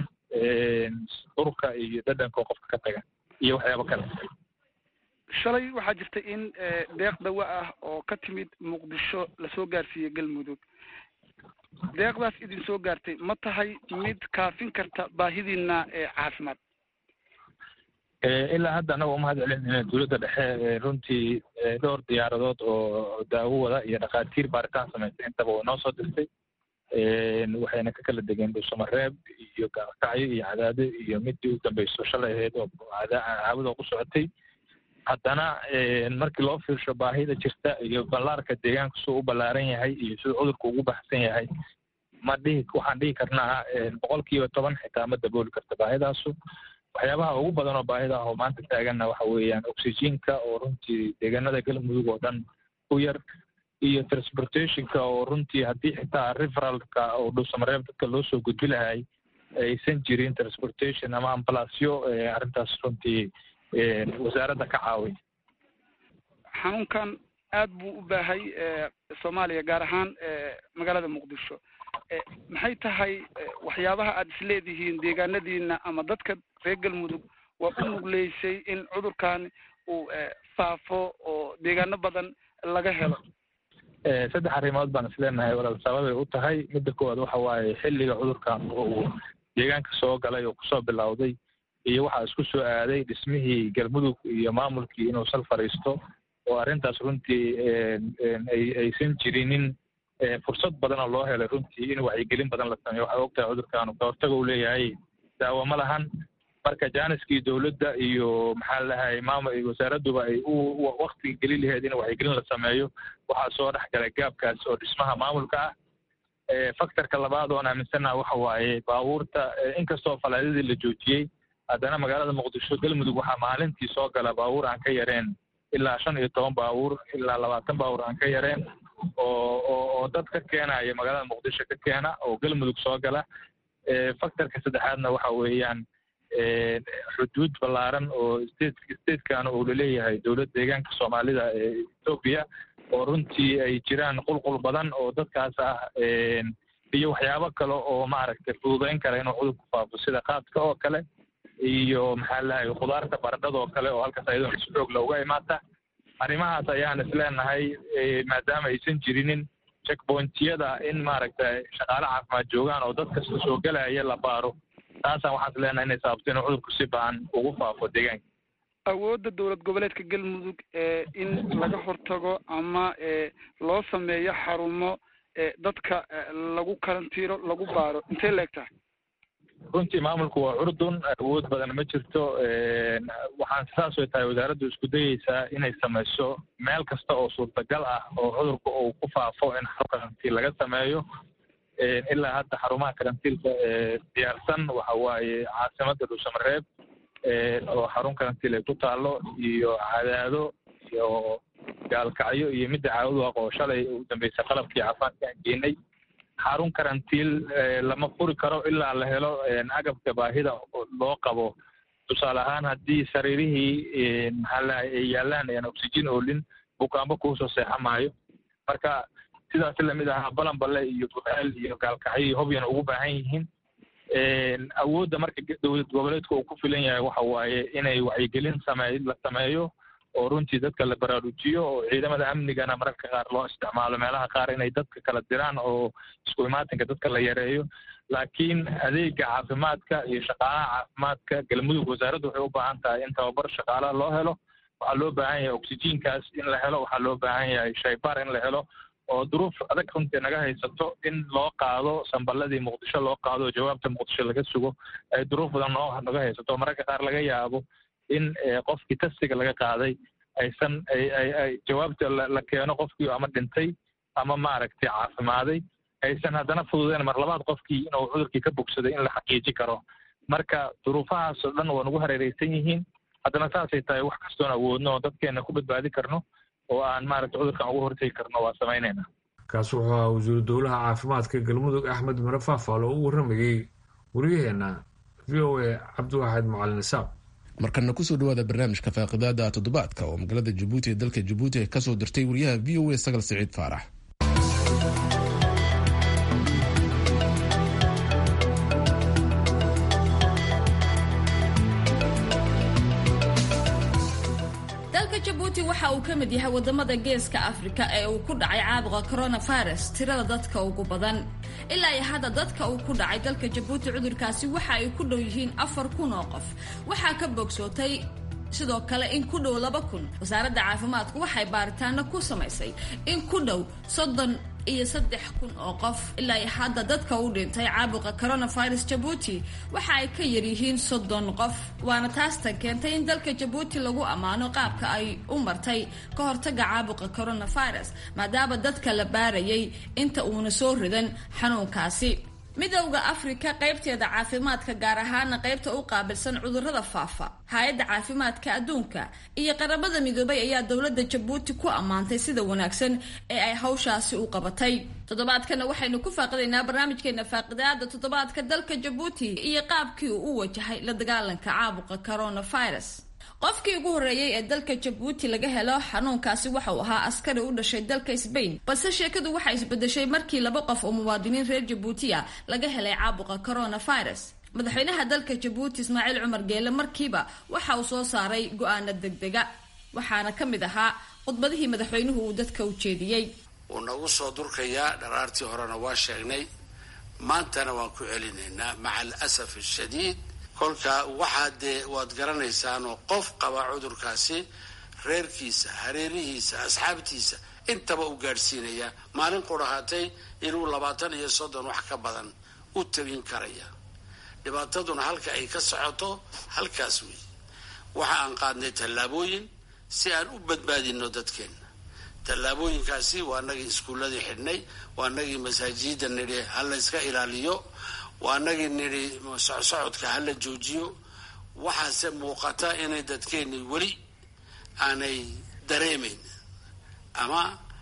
urka iyo dhadhanka qofka ka taga iyo waxyaabo kale. shalay waxaa jirta in deeq dawa ah oo ka timid muqdisho lasoo gaarsiiyey galmudug. deeqdaas idin soo gaartay ma tahay mid kaafin karta baahidiina ee caafimaad? ilaa hadda annaga umahad celinayna dowladda dhexe runtii dhowr diyaaradood oo daawo wada iyo dhakhaatiir baaritaan samaysay intaba way noo soo dirtay waxayna ka kala degeen dhuusamareeb iyo gaalkacyo iyo cadaado iyo midii u dambayso shalay ahayd oo caawada ku socotay haddana markii loo fiirsho baahida jirta iyo ballaarka deegaanka suu u ballaaran yahay iyo siduu cudurka ugu baxsan yahay ma dhihi waxaan dhihi karnaa boqolkiiba toban xitaa ma dabooli karta baahidaasu waxyaabaha ugu badan oo baahida ah oo maanta taaganna waxa weeyaan oxygenka oo runtii deegaanada galmudug oo dhan ku yar iyo transportationka oo runtii haddii xitaa referalka oo dhuusamareeb dadka loo soo gudbi lahay aysan jirin transportation ama ambalaasyo arrintaas runtii wasaaradda ka caawiy xanuunkan aad buu u baahay soomaaliya gaar ahaan magaalada muqdisho maxay tahay waxyaabaha aad isleedihiin deegaanadiina ama dadka reer galmudug waa u nugleysay in cudurkan uu faafo oo deegaano badan laga helo saddex arrimood baan isleenahay walaal sababay u tahay midda koowaad waxa waaye xilliga cudurkan oo uu deegaanka soo galay oo kusoo bilowday iyo waxaa isku soo aaday dhismihii galmudug iyo maamulkii inuu sal fadhiisto oo arrintaas runtii aysan jirinin fursad badan oo loo helay runtii in wacyigelin badan la sameeyo waxaa ogtahay cudurkaanu ka hortaga uu leeyahay daawo ma lahan marka jaaniskii dowladda iyo maxaa ladahay maamul iyo wasaaradduba ay u waktiga geli lahayd in wacyigelin la sameeyo waxaa soo dhex galay gaabkaas oo dhismaha maamulka ah faktorka labaad oon aaminsanaha waxa waaye baabuurta inkastoo falaadadii la joojiyey haddana magaalada muqdisho galmudug waxaa maalintii soo gala baabuur aan ka yareen ilaa shan iyo toban baabuur ilaa labaatan baabuur aan ka yareen oo oo oo dad ka keenaya magaalada muqdisho ka keena oo galmudug soo gala faktorka saddexaadna waxa weeyaan xuduud ballaaran oo state statekaana uu laleeyahay dowladda deegaanka soomaalida ee etoobiya oo runtii ay jiraan qulqul badan oo dadkaas ah iyo waxyaabo kale oo maaragtay fududayn kara inuu cudurku faafo sida qaadka oo kale iyo maxaa lahay khudaarta baradhada oo kale oo halkaas ayadoo si xoog looga imaata arrimahaas ayaan isleenahay maadaama aysan jirinin checkpointiyada in maaragtay shaqaale caafimaad joogaan oo dad kasta soo gelaya la baaro taasaan waxaan isleenahay inay sababto inuu cudurku si ba'an ugu faafo deegaanka awoodda dowlad goboleedka galmudug in laga hortago ama loo sameeyo xarumo dadka lagu karantiiro lagu baaro intee la eg tahay runtii maamulku waa curdun awood badan ma jirto waxaan saas way tahay wasaaraddu isku dayeysaa inay samayso meel kasta oo suurtagal ah oo cudurka uu ku faafo in xarun karantiil laga sameeyo ilaa hadda xarumaha karantiilka diyaarsan waxa waaye caasimadda dhuusamareeb oo xarun karantiil ay ku taallo iyo cadaado iyo gaalkacyo iyo midda caawadu aqoo shalay u dambeysay qalabkii caafimaadka aan geenay xarun karantiil lama furi karo ilaa la helo agabka baahida loo qabo tusaale ahaan haddii sariirihii maxaa lahay ay yaalaan aan oxygen oolin bukaanbo kuusoo seexa maayo marka sidaas lamid ahaa balanballe iyo buaal iyo gaalkacyo iyo hobyana ugu baahan yihiin awoodda marka dowlad goboleedka uu ku filan yahay waxa waaye inay wacyigelin samey la sameeyo oo runtii dadka la baraarujiyo oo ciidamada amnigana mararka qaar loo isticmaalo meelaha qaar inay dadka kala diraan oo isku imaatinka dadka la yareeyo laakiin adeega caafimaadka iyo shaqaalaha caafimaadka galmudug wasaaraddu waxay u baahan tahay in tababar shaqaalaha loo helo waxaa loo baahan yahay oxygenkaas in la helo waxaa loo baahan yahay shaybaar in la helo oo duruuf adag runtii naga haysato in loo qaado samballadii muqdisho loo qaado oo jawaabta muqdisho laga sugo ay duruuf badan noo naga haysato mararka qaar laga yaabo in qofkii testiga laga qaaday aysan ay ay ay jawaabta la keeno qofkii ama dhintay ama maaragtay caafimaaday aysan haddana fududeyn mar labaad qofkii inuu cudurkii ka bogsaday in la xaqiiji karo marka duruufahaas oo dhan waa nagu hareeraysan yihiin haddana saasay tahay wax kastoon awoodno oo dadkeena ku badbaadi karno oo aan maaragtay cudurkan ugu hortegi karno waa samaynayna kaas wuxuu ahaa wasiiru dowlaha caafimaadka galmudug axmed mire faafaal oo u warramayey waryaheena v o a cabdiwaxid macalin isaaq markana kusoo dhawaada barnaamijka faaqidaada toddobaadka oo magaalada jabuuti ee dalka jabuuti ay kasoo dirtay wariyaha v o a sagal siciid faarax dalka jabuuti waxa uu ka mid yahay wadamada geeska Afrika ee uu ku dhacay caabuqa coronavirus tirada dadka ugu badan. Ilaa iyo hadda dadka uu ku dhacay dalka Djibouti cudurkaasi waxa ay ku dhow yihiin afar kun oo qof. Waxaa ka bogsootay sidoo kale in ku dhow laba kun. Wasaaradda caafimaadku waxay baaritaano ku samaysay in ku dhow soddon iyo saddex kun oo qof. Ilaa iyo hadda dadka u dhintay caabuqa coronavirus Djibouti waxa ay ka yar yihiin soddon qof. Waana taas tan keentay in dalka Djibouti lagu amaano qaabka ay u martay ka hortagga caabuqa coronavirus maadaama dadka la baarayay inta uuna soo ridan xanuunkaasi. midowga Afrika qaybteeda caafimaadka gaar ahaan qaybta u qaabilsan cudurrada faafa hay'adda caafimaadka adduunka iyo qaramada midoobay ayaa dawladda Djibouti ku amaantay sida wanaagsan ee ay hawshaasi u qabatay. Toddobaadkana waxaynu ku faaqidaynaa barnaamijkeena faaqidaada toddobaadka dalka Djibouti iyo qaabkii uu u wajahay la dagaalanka caabuqa coronavirus. qofkii ugu horeeyay ee dalka Djibouti laga helo xanuunkaasi waxa uu ahaa askari u dhashay dalka Spain, balse sheekadu waxay isbedeshay markii laba qof oo muwaadiniin reer Djibouti ah laga helay caabuqa coronavirus. madaxweynaha dalka Djibouti Ismaaciil Cumar Geele markiiba waxa uu soo saaray go'aano degdega, waxaana ka mid ahaa khudbadihii madaxweynuhu uu dadka u jeediyay. uu nagu soo durkayaa dharaartii horena waa sheegnay, maantana waan ku celinaynaa macal asaf shadiid. kolka waxaa dee waad garanaysaan oo qof qaba cudurkaasi reerkiisa, hareerihiisa, asxaabtiisa intaba u gaadhsiinaya maalin qudhahaatay inuu labaatan iyo soddon wax ka badan u tabin karaya. dhibaataduna halka ay ka socoto halkaas wey. waxa aan qaadnay tallaabooyin si aan u badbaadino dadkeena. tallaabooyinkaasi waa nagii iskuuladii xidhnay, waa nagii masaajida nidhi hala iska ilaaliyo, waa nagii nidhi socsocodka hala joojiyo. waxaase muuqata inay dadkeeni weli aanay dareemayn ama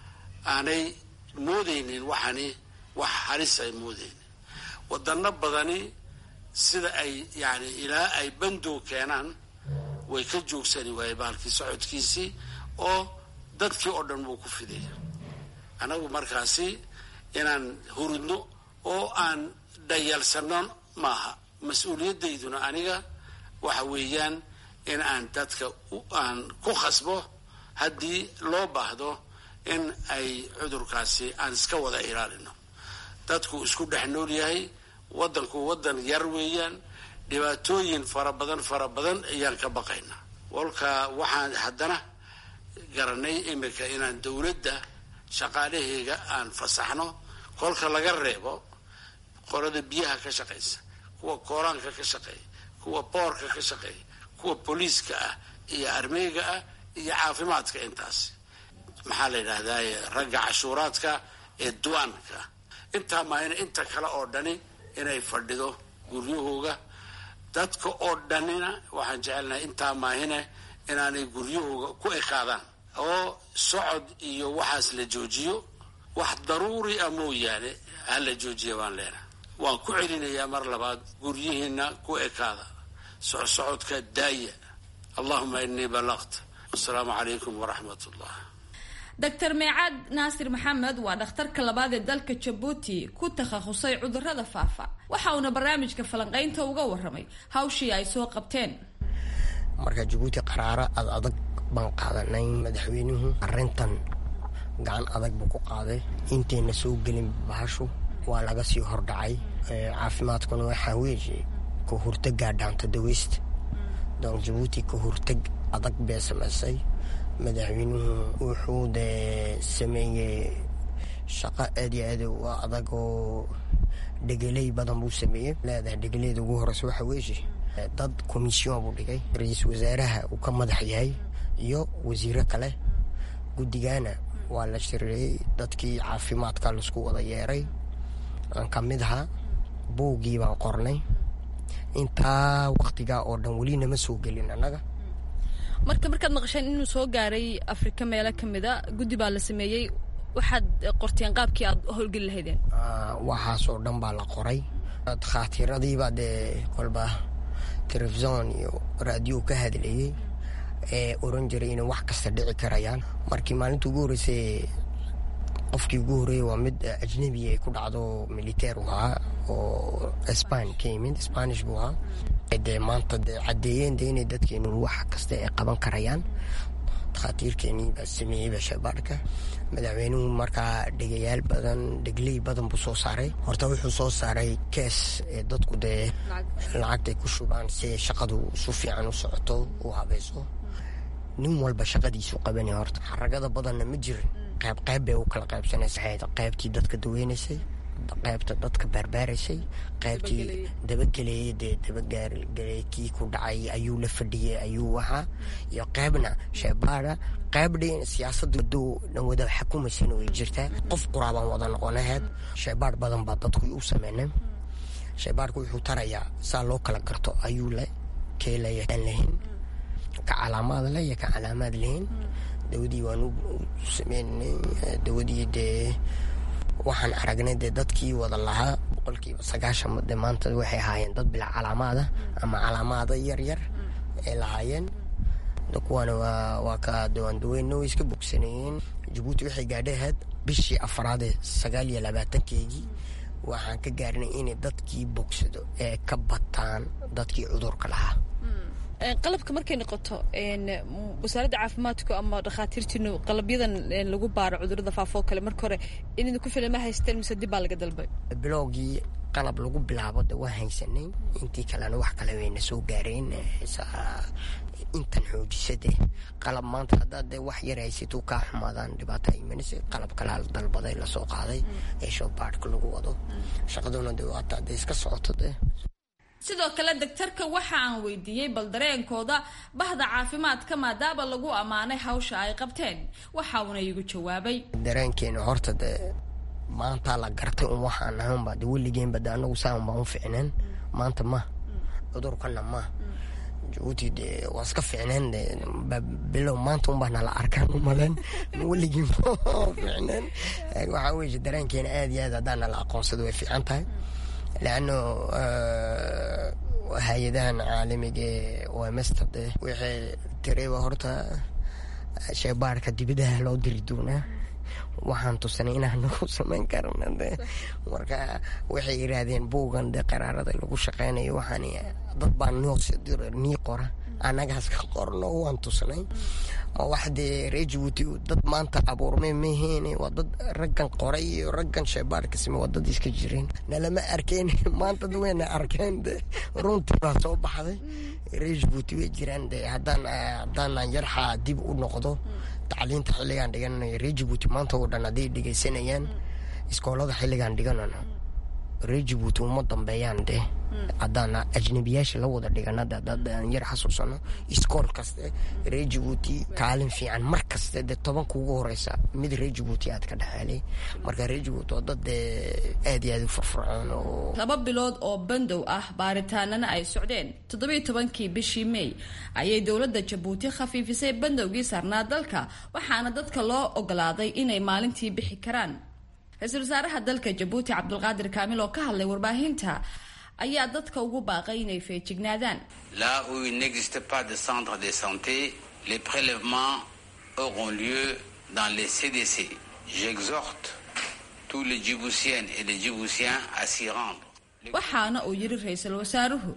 aanay moodaynin waxani wax halis ay moodaynin. wadano badani sida ay yani ilaa ay bandow keenaan way ka joogsani waayey bahalkii socodkiisii oo dadkii oo dhan wuu ku fidaya. anagu markaasi inaan hurudno oo aan dayalsanon maaha. mas-uuliyadayduna aniga waxa weeyaan in aan dadka aan ku khasbo haddii loo baahdo in ay cudurkaasi aan iska wada ilaalino. dadku isku dhex nool yahay, waddanku waddan yar weeyaan, dhibaatooyin fara badan fara badan ayaan ka baqaynaa. walka waxaan haddana garanay imika inaan dawladda shaqaalaheyga aan fasaxno, kolka laga reebo qolada biyaha ka shaqaysa, kuwa kooraanka ka shaqeeya, kuwa boorka ka shaqeeya, kuwa booliiska ah iyo armeyga ah iyo caafimaadka. intaas maxaa la yidhaahdaa ragga cashuuraadka ee duwaanka. intaa maahina inta kale oo dhani inay fadhido guryahooga. dadka oo dhanina waxaan jecelnahay intaa maahina inaanay guryahooga ku ekaadaan oo socod iyo waxaas la joojiyo. wax daruuri ah mooyaane ha la joojiya baan leenahay. waan ku celinayaa mar labaad, guryihiina ku ekaada, socsocodka daaya. allahuma inii balaqt. wasalaamu calaykum waraxmat ullah. Doctor Meecad Naasir Maxamed waa dhakhtarka labaad ee dalka Djibouti ku takhasusay cudurrada faafa. waxa uuna barnaamijka falanqaynta uga warramay hawshii ay soo qabteen. marka Djibouti qaraaro ad adag baan qaadanay. madaxweynuhu arrintan gacan adag buu ku qaaday. intayna soo gelin bahashu waa laga sii hordhacay. caafimaadkuna waxaa weeye ka hortagga dhaanta daweysta. donc Djibouti ka hortag adag bay samaysay. madaxweynuhu wuxuu dee sameeyey shaqo aad iyo aad u adag oo dhegeley badan buu sameeyey. leedahay dhegeleeda ugu horeysa waxa weeye dad komisyon buu dhigay. ra-iisul wasaaraha uu ka madax yahay iyo wasiiro kale. guddigana waa la shireeyey. dadkii caafimaadka laisku wada yeeray. aan ka mid ahaa buuggii baan qornay. intaa waqtigaa oo dhan weli nama soo gelin annaga. marka markaad maqasheen inuu soo gaaray Afrika meelo ka mid a guddi baa la sameeyey, waxaad qorteen qaabkii aad howlgeli lahaydeen? waxaas oo dhan baa la qoray. khaatiiradiibaa dee kolba telefison iyo raadiyo ka hadlayey ee oran jiray inay wax kasta dhici karayaan. markii maalinta ugu horreysay qofkii ugu horreeyey waa mid ajnabi ay ku dhacdo militeer u ahaa oo Spain ka yimid, Spanish buu ahaa. dee maanta dee caddeeyeen dee inay dadkeenu wax kasta ay qaban karayaan. takhaatiirkeenii baa sameeyeyba shaybaadhka madaxweynuhu markaa dhegayaal badan dhegley badan buu soo saaray horta wuxuu soo saaray kees ee dadku dee lacagtay ku shubaan si shaqadu su fiican u socoto u habayso nin walba shaqadiisu qabanay horta xaragada badanna ma jirin qayb qayb bay u kala qaybsanaysay qaybtii dadka daweynaysay qaybta dadka baarbaaraysay qaybtii dabagelayay dee dabagaargelay kii ku dhacay ayuu la fadhiyey ayuu ahaa iyo qaybna shaybaadha qaybdhi siyaasadda duu dhan wada xukumaysana way jirtaa qof quraabaan wada noqonaheed shaybaadh badan baa dadku u sameynay shaybaadhku wuxuu tarayaa saa loo kala garto ayuu le keelaya aan lahayn ka calaamaad le iyo ka calaamaad lahayn dawadii waan u sameynay dawadii dee waxaan aragnay dee dadkii wada lahaa boqolkiiba sagaashan de maanta waxay ahaayeen dad bilaa calaamaada ama calaamaada yaryar ay lahaayeen kuwaana waa ka dawaandaweynna way iska bogsanayeen jabuuti waxay gaadhay ahayd bishii afaraadee sagaal iyo labaatankeygii waxaan ka gaarnay inay dadkii bogsado ee ka bataan dadkii cudurka lahaa qalabka markay noqoto wasaaradda caafimaadku ama dhakhaatiirtiinu qalabyadan lagu baaro cudurada faafoo kale marka hore inayna ku filan ma haysteen mise dib baa laga dalbay bilowgii qalab lagu bilaabo de waa haysanay intii kalena wax kale wayna soo gaareen intan xoojisade qalab maanta haddaad dee wax yar haysatuu kaa xumaadaan dhibaato imanaysa qalab kalaa dalbaday lasoo qaaday ee showbaadhka lagu wado shaqaduna de waata de iska socoto de sidoo kale daktarka waxa aan weydiiyey bal dareenkooda bahda caafimaadka maadaama lagu ammaanay hawsha ay qabteen waxa uuna igu jawaabay dareenkeena horta de maanta la gartay un waxaan ahaanba de weligeenba de anagu saan baan u ficneen maanta ma cudurkana ma jabuuti de waa iska ficneen de bilow maanta un baa nala arkaan umaleen weligeen ficneen waxaa weeye dareenkeena aad iyo aad haddaan nala aqoonsado way fiican tahay لأنه hay-adahan caalamiga ee omesta de waxay tirayba horta shaybaadhka dibadaha loo diri doonaa waxaan tusanay inaan nagu samayn karna de marka waxay yiraahdeen buugan de qaraarada lagu shaqeynayo waxaan dad baa nii qora annagaas ka qorno waan tusnay ma wax dee reer jabuuti dad maanta abuurmay maheene waa dad raggan qoray iyo raggan shaybaadhka sime waa dad iska jireen nalama arkeen maanta da wayna arkeen de runtii baa soo baxday reer jabuuti way jiraan de haddaan haddaanan yarxaa dib u noqdo tacliinta xilligaan dhigananayo reer jabuuti maanta oo dhan hadday dhegaysanayaan iskoolada xilligaan dhiganano reer jabuuti uma dambeeyaan de haddaan ajnabiyaasha la wada dhiganada haddaan yar xasuusano iskool kaste reer jabuuti kaalin fiican mar kaste dee tobanka ugu horeysa mid reer jabuuti aad ka dhexeelay marka reer jabuuti waa dad aad iyo aad u furfurcoon oo laba bilood oo bandow ah baaritaanana ay socdeen toddobiyo tobankii bishii may ayay dowladda jabuuti khafiifisay bandowgii saarnaa dalka waxaana dadka loo ogolaaday inay maalintii bixi karaan ra-iisul wasaaraha dalka jabuuti cabdulqaadir kaamil oo ka hadlay warbaahinta ayaa dadka ugu baaqay inay feejignaadaan là où il n'existe pas de centre de santé les prélèvements auront lieu dans les C D C j'exhorte tous les Djiboutiennes et les Djiboutiens à s'y rendre waxaana uu yiri ra-iisul wasaaruhu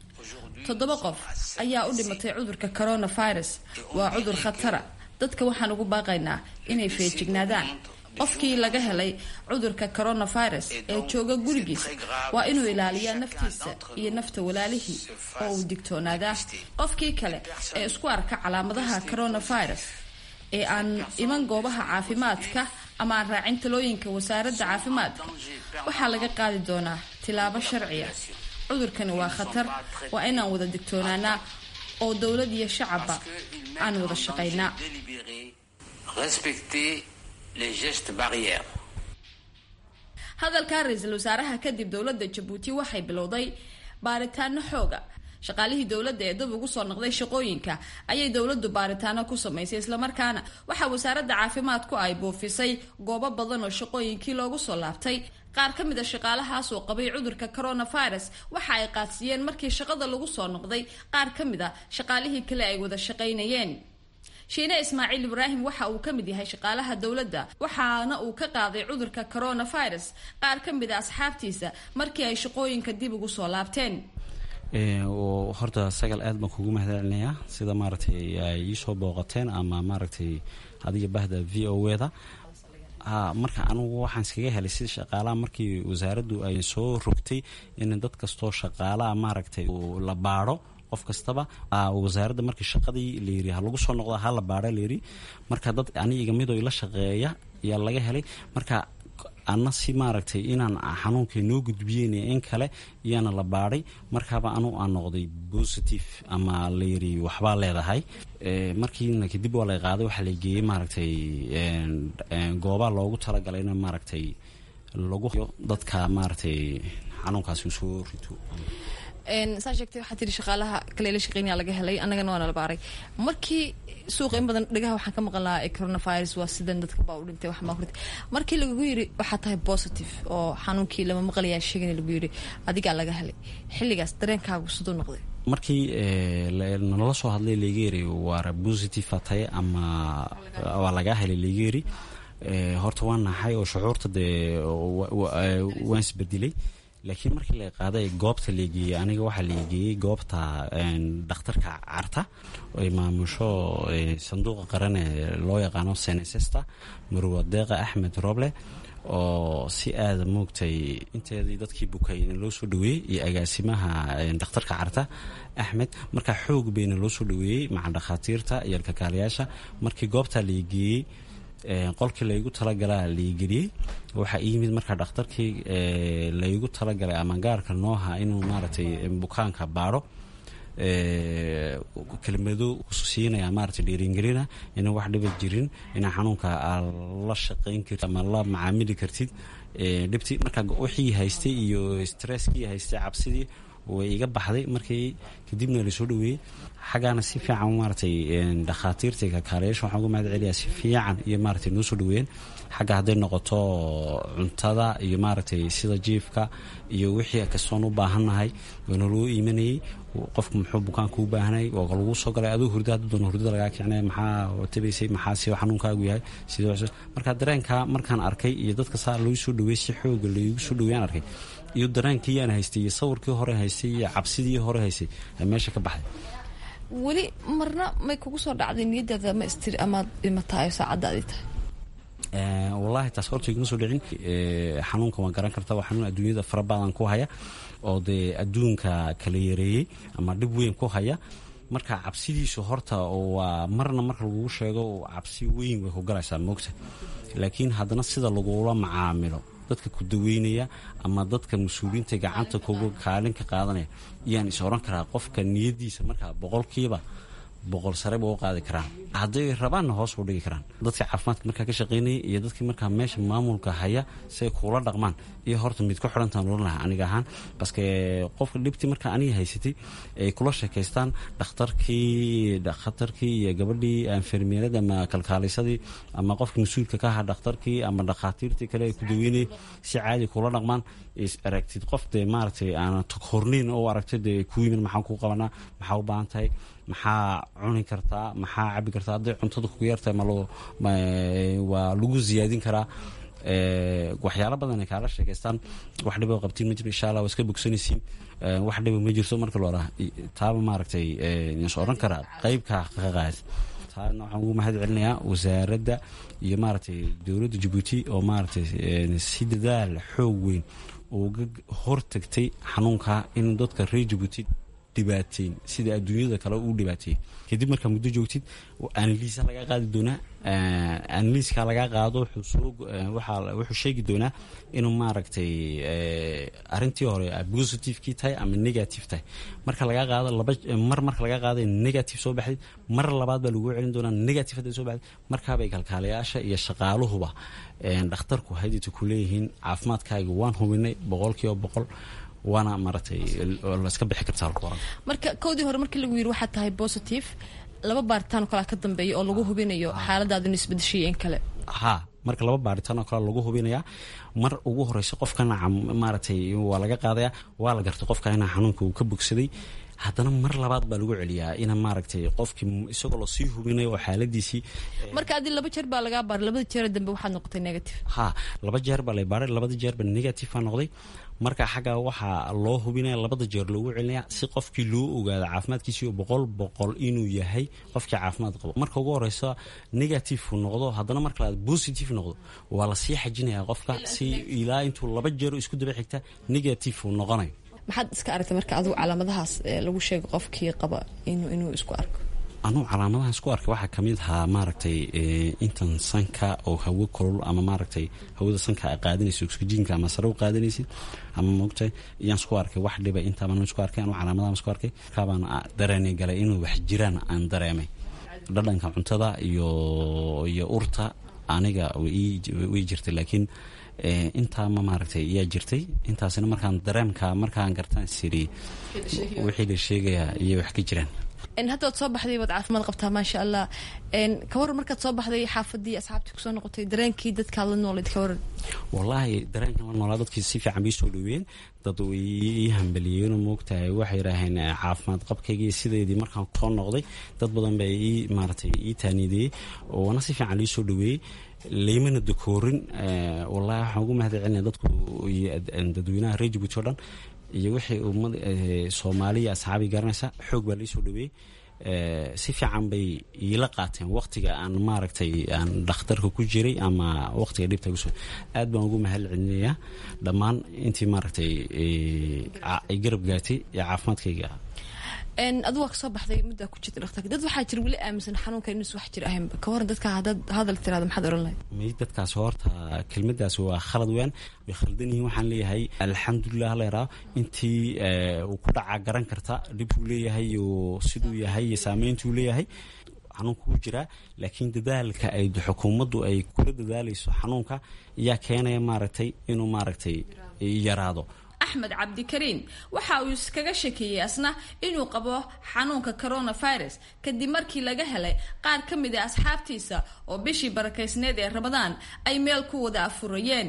toddoba qof ayaa u dhimatay cudurka coronavirus waa cudur khatara dadka waxaan ugu baaqaynaa inay feejignaadaan qofkii laga helay cudurka coronavirus ee jooga gurigiisa waa inuu ilaaliyaa naftiisa iyo nafta walaalihii oo uu digtoonaadaa qofkii kale ee isku arka calaamadaha coronavirus ee aan iman goobaha caafimaadka ama aan raacin talooyinka wasaaradda caafimaadka waxaa laga qaadi doonaa tilaabo sharciya cudurkani waa khatar waa inaan wada digtoonaanaa oo dowlad iyo shacabba aan wada shaqaynaa les gestes barrières. hadalka ra-iisul wasaaraha kadib dowladda jabuuti waxay bilowday baaritaano xooga shaqaalihii dowladda ee dib ugu soo noqday shaqooyinka ayay dowladdu baaritaano ku samaysay islamarkaana waxaa wasaaradda caafimaadku ay buufisay goobo badan oo shaqooyinkii loogu soo laabtay qaar ka mid a shaqaalahaas oo qabay cudurka coronavirus waxa ay qaadsiiyeen markii shaqada lagu soo noqday qaar ka mid a shaqaalihii kale ay wada shaqaynayeen shiine ismaaciil ibraahim waxa uu ka mid yahay shaqaalaha dowladda waxaana uu ka qaaday cudurka coronavirus qaar ka mid a asxaabtiisa markii ay shaqooyinka dib ugu soo laabteen oo horta sagal aad baan kugu mahadcelinayaa sida maaragtay ay ii soo booqateen ama maaragtay adiga bahda v o da marka anugu waxaan iskaga helay sida shaqaalaha markii wasaaraddu ay soo rogtay in dad kastoo shaqaalaha maaragtay la baadho qof kastaba wasaaradda markii shaqadii la yiri ha lagu soo noqdo ha la baadho la yiri marka dad aniga midoo ila shaqeeya ayaa laga helay marka anna si maaragtay inaan xanuunkay noo gudbiyeen in kale iyaana la baadhay markaaba anu aan noqday positive ama la yiri waxbaa leedahay markiina kadib waa la qaaday waxaa la geeyey maaragtay goobaa loogu talagalay in maaragtay lagu dadka maaragtay xanuunkaasi usoo rito saa sheegtay waxaa tiri shaqaalaha kale la shaqeynaya laga helay annagana waana la baaray markii suuqa in badan dhagaha waxaan ka maqan lahaa coronavirus waa sidan dadka baa u dhintay wax ma qortay markii lagu yiri waxaa tahay positive oo xanuunkii lama maqlayaa sheegay lagu yiri adiga laga helay xilligaas dareenkaagu sidoo noqday markii nala soo hadlay leegeeri waa positive tahay ama waa laga helay leegeeri horta waan nahay oo shucuurta de waan isbedilay laakiin markii la qaaday goobta la geeyay aniga waxa la geeyay goobta dhakhtarka carta oo maamusho sanduuqa qaran ee loo yaqaano Senesesta Marwa Deeqa Axmed Roble oo si aad moogtay inteedii dadkii bukayna loo soo dhaweeyay iyo agaasimaha dhakhtarka carta Axmed marka xoog bayna loo soo dhaweeyay maca dhakhaatiirta iyo kalkaaliyaasha markii goobta la geeyay qolkii laygu talagalaa liigeliyey waxaa ii yimid markaa dhakhtarkii laygu talagalay ama gaarka nooha inuu maaragtay bukaanka baadho kelmado siinaya maaragtay dhiiringelina inaan wax dhiba jirin inaan xanuunka la shaqayn kartid ama la macaamili kartid dhibtii markaa wixii haystay iyo stresskii haystay cabsidii way iga baxday markii kadibna la soo dhaweeyay xagaana si fiican maartay dhakhaatiirta ka kaaleesh waxaan ugu mahad celiyaa si fiican iyo maartay noo soo dhaweeyeen xaga haday noqoto cuntada iyo maartay sida jiifka iyo wixii ka soo u baahanahay wana loo iimanayay qofku muxuu bukaanku u baahanay waa lagu soo galay adoo hurda doon hurdada laga kicnay maxaa tabaysay maxaa si xanuunkaagu yahay sidoo marka dareenka markaan arkay iyo dadka saa loo soo dhaweeyay si xoog leh igu soo dhaweeyaan arkay iyo dareenkii aan haystay iyo sawirkii hore haystay iyo cabsidii hore haystay meesha ka baxday weli marna may kugu soo dhacday niyadaada ma istir ama imataay saacadaadii tahay ee wallahi taas horta iguma soo dhicin ee xanuunka waan garan kartaa waa xanuun adduunyada fara badan ku haya oo de adduunka kala yareeyay ama dhib weyn ku haya marka cabsidiisu horta waa marna marka lagu sheego cabsi weyn way ku galaysaa moogta laakiin haddana sida lagula macaamilo dadka ku daweynaya ama dadka mas'uuliyiinta gacanta kugu kaalin ka qaadanaya iyaan is oran karaa qofka niyadiisa marka boqolkiiba boqol sare buu qaadi karaa haday rabaan hoos u dhigi karaan dadka caafimaadka marka ka shaqeynay iyo dadka marka meesha maamulka haya say kula dhaqmaan iyo horta mid ku xirantaan loonaha aniga ahaan baske qofka dhibti marka aniga haysatay ay kula sheekaystaan dhakhtarkii dhakhtarkii iyo gabadhii infirmiyada ama kalkaalisadii ama qofka mas'uulka ka ah dhakhtarkii ama dhakhaatiirtii kale ay ku daweynay si caadi kula dhaqmaan is aragtid qof de maartay aan takhornin oo aragtid ku yimid maxaa ku qabanaa maxaa u baahan tahay maxaa cuni kartaa maxaa cabi kartaa haday cuntada ku yartahay ma loo waa lagu ziyaadin karaa ee waxyaalo badan ay kala sheegaystaan wax dhibo qabtiin ma jiro insha Allah waa iska bogsanaysiin wax dhibo ma jirto marka loo raah taaba maaragtay ee soo oran karaa qaybka qaqaas taana waxaan ugu mahad celinayaa wasaaradda iyo maaragtay dawladda Djibouti oo maaragtay si dadaal xoog weyn oo hortagtay xanuunka in dadka reer Djibouti dhibaateen sida adduunyada kale u dhibaateen kadib marka muddo joogtid analysis laga qaadi doona analysis ka laga qaado wuxuu waxa wuxuu sheegi doona inuu maaragtay arintii hore positive ki tahay ama negative tahay marka laga qaado laba mar marka laga qaado negative soo baxay mar labaad baa lagu celin doona negative hada soo baxay marka bay kalkaaliyaasha iyo shaqaaluhuba dhakhtarku haydii ku leeyihiin caafimaadkaaga waan hubinay boqolkiiba boqol وانا مرتي iska bixi kartaa alkoora marka koodii hore markii lagu yiri waxa tahay positive laba baaritaan kala ka dambeeyay oo lagu hubinayo xaaladaada nisbadashii in kale ha marka laba baaritaan kala lagu hubinaya mar ugu horeysa qofka maartay waa laga qaadaya waa la gartay qofka inaa xanuunka uu ka bogsaday haddana mar labaad baa lagu celiyaa ina maaragtay qofkii isagoo lasii hubinayo oo xaaladiisii marka adii laba jeer baa lagaa baaray labada jeer dambe waxaad noqotay negative ha laba jeer baa lay baaray labada jeer baa negative baa noqday marka xagga waxaa loo hubinaya labada jeer loogu celinaya si qofkii loo ogaado caafimaadkiisii oo boqol boqol inuu yahay qofkii caafimaad qabo marka ugu horeysa negative uu noqdo haddana marka labaad positive noqdo waa lasii xajinayaa qofka si ilaa intuu laba jeer isku daba xigta negative uu noqonayo maxaad iska aragtay marka adigu calaamadahaas lagu sheego qofkii qaba inuu inuu isku arko anuu calaamadahan isku arkay waxaa kamid ahaa maaragtay intan sanka oo hawo kulul ama maaragtay hawada sanka a qaadanaysa oxygenka ama sare u qaadanaysid ama moogtahay iyaan isku arkay wax dhiba intaabaan isku arkay anuu calaamadahan isku arkay kaabaan dareenay galay inuu wax jiraan aan dareemay dhadhanka cuntada iyo iyo urta aniga way jirtay laakiin intaa ma maaragtay iyaa jirtay intaasina markaan dareemka markaan gartaan siri wixii la sheegayaa iyo wax ka jiraan hadda waad soo baxday waad caafimaad qabtaa maasha allah ka waran markaad soo baxday xaafadii asxaabtii kusoo noqotay dareenkii dadkaad la noolayd ka waran wallaahi dareenkan la noolaa dadkii si fiican bay soo dhaweeyeen dad way ii hambaliyeeno moogtahay waxay yidhaaheen caafimaad qabkaygii sideedii markaan kusoo noqday dad badan baa ii maaragtay ii taaniideeyey oona si fiican lii soo dhaweeyey laymana dakoorin wallaahi waxaan ugu mahad celinaya dadku iyo dadweynaha reer Jabuuti oo dhan iyo wixii ummad Soomaaliya asxaabi garanaysa xoog baa lii soo dhaweeyey si fiican bay iila qaateen waqtiga aan maaragtay aan dhakhtarka ku jiray ama waqtiga dhibta kusoo aad baan ugu mahad celinayaa dhammaan intii maaragtay ay garab gaartay ee caafimaadkayga adigu waa kasoo baxday muddaa ku jirta dhakhtarka dad waxaa jira weli aaminsan xanuunka inuus wax jir ahaynba ka waran dadka haddaad hadal tiraada maxaad oran lahayd may dadkaas horta kelmadaas waa khalad weyn way khaldan yihiin waxaan leeyahay alxamdulilah la yaraa intii uu ku dhacaa garan karta dhib uu leeyahay iyo siduu yahay iyo saameyntuu leeyahay xanuunka ku jiraa laakiin dadaalka ay xukuumaddu ay kula dadaalayso xanuunka ayaa keenaya maaragtay inuu maaragtay yaraado axmed cabdikariin waxa uu iskaga shakeeyey asna inuu qabo xanuunka coronavirus kadib markii laga helay qaar ka mid ah asxaabtiisa oo bishii barakaysneed ee Ramadaan ay meel ku wada afurayeen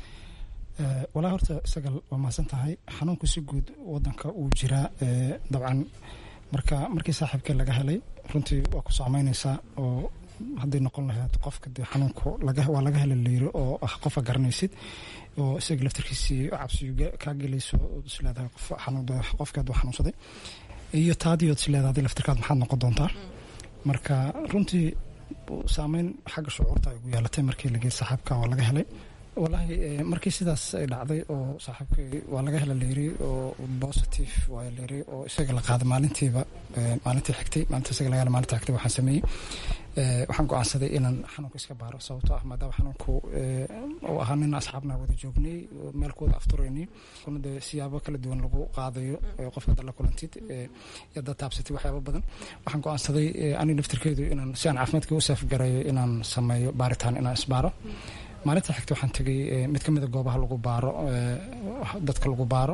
walaa horta isaga waa maasan tahay xanuunku si guud wadanka uu jiraa dabcan marka markii saaxiibka laga helay runtii waa ku saameynaysaa oo hadday noqon lahayd qofka dee xanuunku laga waa laga helay leeyo oo ah qofa garanaysid oo isaga laftarkiisii cabsiyu kaa gelayso isleedahay qof xanuunda qofkaad waa xanuunsaday iyo taadiyood isleedahay laftarkaad maxaad noqon doontaa marka runtii saameyn xagga shucuurta ay ugu yeelatay markii lageey saaxiibka waa laga helay wallaahi markii sidaas ay dhacday oo saaxiibkay waa laga hela leeray oo positive waa leeray oo isaga la qaaday maalintiiba maalintii xigtay maalintii isaga laga helay maalintii xigtay waxaan sameeyey waxaan go'aansaday inaan xanuunka iska baaro sababtoo ah maadaama xanuunku uu ahaa nin asxaabna wada joognay meel ku wada aftureynay kuna dee siyaabo kala duwan lagu qaadayo qofka dad la kulantid iyo dad taabsatay waxyaabo badan waxaan go'aansaday aniga naftirkeedu inaan si aan caafimaadka u saafgarayo inaan sameeyo baaritaan inaan isbaaro maalinta xigta waxaan tagay mid ka mid a goobaha lagu baaro dadka lagu baaro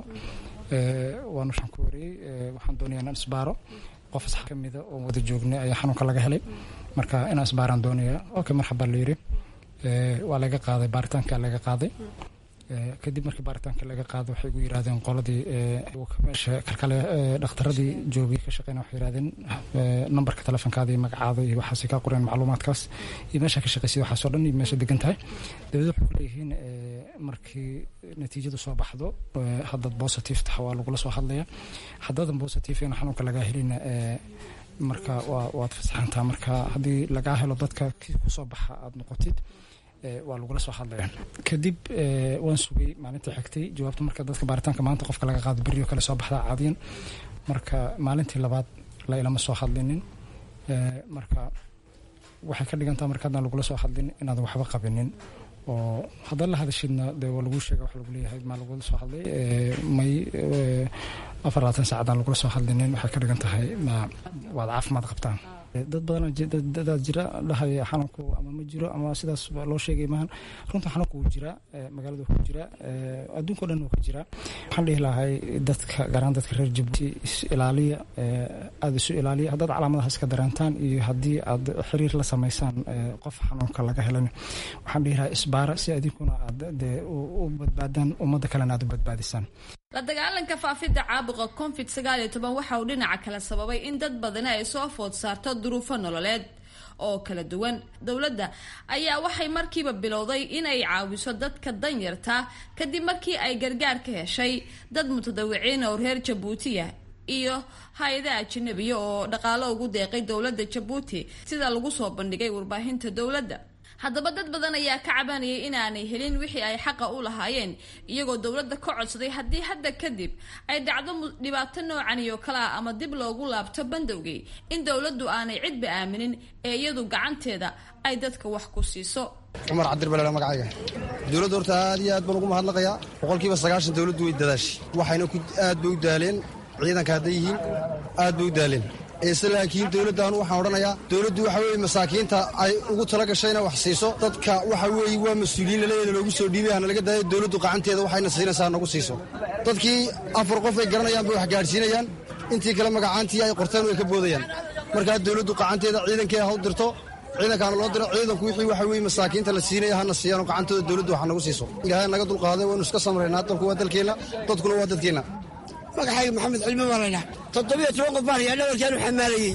waana waxaan ku wariyey waxaan doonayaa inaan isbaaro qof asxaab ka mida oo wada joognay ayaa xanuunka laga helay marka inaan isbaaraan doonayaa okay marxabaa la yiri waa laga qaaday baaritaanka laga qaaday kadib markii baaritaanka laga qaaday waxay ugu yiraahdeen qoladii meesha kalkale dhakhtaradii joogay ka shaqeynaa waxay yiraahdeen nambarka telefonkaada iyo magacaada iyo waxaasay kaa qoreen macluumaadkaas iyo meesha ka shaqaysay waxaasoo dhan iyo meesha degan tahay dabadeed waxay ku leeyihiin markii natiijadu soo baxdo haddaad positive tahay waa lagula soo hadlaya haddaadan positive in xanuunka lagaa helina marka waa waad fasaxantaa marka haddii lagaa helo dadka kii kusoo baxa aad noqotid waa lagula soo hadlaya kadib waan sugay maalintii xigtay jawaabta marka dadka baaritaanka maanta qofka laga qaado berri oo kale soo baxda caadiyan marka maalintii labaad la ilama soo hadlinin marka waxay ka dhigantaa marka haddaan lagula soo hadlin inaadan waxba qabinin oo haddaan la hadashidna dee waa laguu sheega wax lagu leeyahay maa lagula soo hadlay may afar labaatan saacadaan lagula soo hadlinin waxay ka dhigan tahay ma waad caafimaad qabtaan dad badan dadaad jira dhahaya xanuunku ama ma jiro ama sidaas loo sheegay maahan runta xanuunku wuu jiraa magaalada wuu jiraa adduunka o dhan wuu ka jiraa waxaan dhihi lahay dadka garaan dadka reer Jabuuti is ilaaliya aada isu ilaaliya haddaad calaamadahaas ka dareentaan iyo haddii aad xiriir la samaysaan qof xanuunka laga helan waxaan dhihi lahay isbaara si adinkuna aad dee u badbaadaan ummadda kalena aad u badbaadisaan la dagaalanka faafidda caabuqa covid sagaal iyo toban waxa uu dhinaca kale sababay in dad badani ay soo food saarto duruufo nololeed oo kala duwan. dowladda ayaa waxay markiiba bilowday inay caawiso dadka danyarta kadib markii ay gargaar ka heshay dad mutadawiciin oo reer Jabuutiya iyo hay'adaha ajnabiga oo dhaqaale ugu deeqay dowladda Jabuuti sida lagu soo bandhigay warbaahinta dowladda. haddaba dad badan ayaa ka cabanayay inaanay helin wixii ay xaqa u lahaayeen iyagoo dowladda ka codsaday haddii hadda kadib ay dhacdo dhibaato noocan iyo kala ama dib loogu laabto bandowgii in dowladdu aanay cidba aaminin ee iyadu gacanteeda ay dadka wax ku siiso. Umar Cabdir Balaala magacayga. dowladda horta aad iyo aad baan ugu mahadnaqayaa boqolkiiba sagaashan dowladdu way dadaashay waxayna ku aad bay u daaleen ciidanka hadday yihiin aad bay u daaleen ee laakiin dowladdan waxaan odhanayaa dowladdu waxa weeye masaakiinta ay ugu tala gashayna wax siiso dadka waxa weeye waa mas-uuliyiin laleeyahay loogu soo dhiibay hana laga daayo dowladdu qacanteeda waxayna siinaysaa nagu siiso dadkii afar qof ay garanayaan bay wax gaadhsiinayaan intii kale magacaantii ay qorteen way ka boodayaan markaa dowladdu qacanteeda ciidankeeda ha u dirto ciidankaana loo diro ciidanku wixii waxa weeye masaakiinta la siinaya hana siiyaan oo gacantooda dowladdu wax nagu siiso ilaahay naga dulqaaday waynu iska samraynaa dalku waa dalkeenna dadkuna waa dadkeenna magacayga maxamed cilmi baalaynaa toddobiyo toban qof baan ayaa dhabarkaanu xamaalayey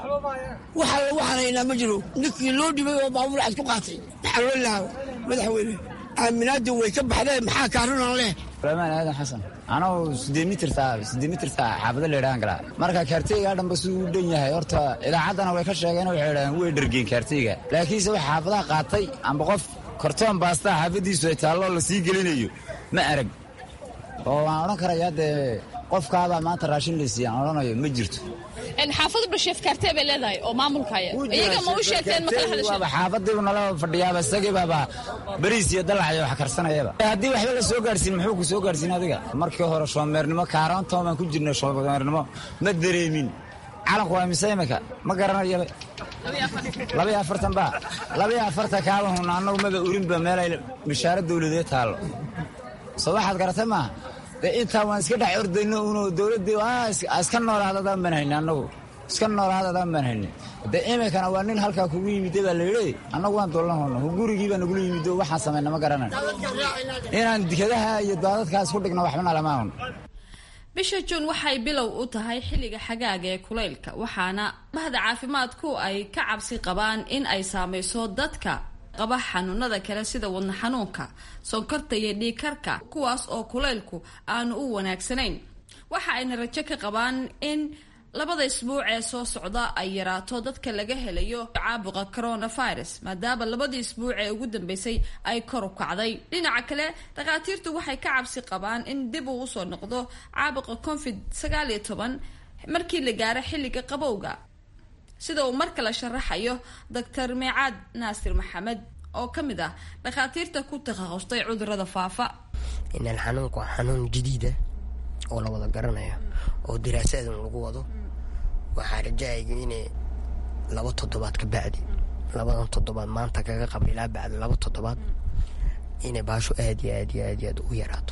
waxa lagu xaraynaa ma jiro ninkii loo dhibay oo baabuur cad ku qaatay maxaa loo lahaa madaxweyne aaminaadii way ka baxdeen maxaa kaarunan leh suleymaan aadan xasan anuu siddeed mitir taa siddeed mitir taa xaafado leedhaan galaa marka kaarteyga dhanba siduu u dhan yahay horta idaacaddana way ka sheegeen waxay idhahdeen way dhergeen kaarteyga laakiinse wax xaafadaha qaatay amba qof kartoon baastaa xaafadiisu ay taalloo la sii gelinayo ma arag oo waan odhan karayaa dee qofkaabaa maanta raashin laysiiyaan odhanayo ma jirto xaafadu basheef kaartee bay leedahay oo maamulkaya iyaga ma u sheegteen ma kala hadashay xaafadiibu nala fadhiyaaba isagiibaaba bariis iyo dalac iyo wax karsanayaba haddii waxba la soo gaadhsiin muxuu ku soo gaadhsiin adiga markii hore shoomeernimo kaaroontoon baan ku jirnay shoomeernimo ma dareemin calanku waa mise imika ma garanayaba laba iyo afartan baa laba iyo afartan kaaba hun annagu maba urinba meelay mishaaro dowladeed taallo soo waxaad garatay maaha dee intaa waan iska dhex ordayno unoo dowladdii iska noolaadadaan baan hayni annagu iska noolaadadaan baan hayni dee iminkana waa nin halkaa kugu yimidday baa layidhi annagu waan doolan hono gurigii baa nagula yimiddo waxaan samayna ma garanan inaan dikadaha iyo daadadkaas ku dhigno waxbana lama hun bisha juun waxay bilow u tahay xilliga xagaaga ee kulaylka waxaana bahda caafimaadku ay ka cabsi qabaan in ay saamayso dadka qaba xanuunada kale sida wadna xanuunka sonkorta iyo dhiigkarka kuwaas oo kulaylku aanu u wanaagsanayn waxa ayna rajo ka qabaan in labada isbuuc ee soo socda ay yaraato dadka laga helayo caabuqa coronavirus maadaama labadii isbuuc ee ugu dambeysay ay kor u kacday. dhinaca kale dhakhaatiirtu waxay ka cabsi qabaan in dib uu usoo noqdo caabuqa covid sagaal iyo toban markii la gaaro xilliga qabowga sida uu marka la sharaxayo doctor Meecad Naasir Maxamed oo ka mid ah dhakhaatiirta ku takhasustay cudurrada faafa. inaan xanuunku waa xanuun jadiida oo la wada garanayo oo diraasadan lagu wado waxaa rajayga inay laba toddobaad ka bacdi labadan toddobaad maanta kaga qabay ilaa bacdi laba toddobaad inay baasho aad iyo aad iyo aad iyo aad u yaraato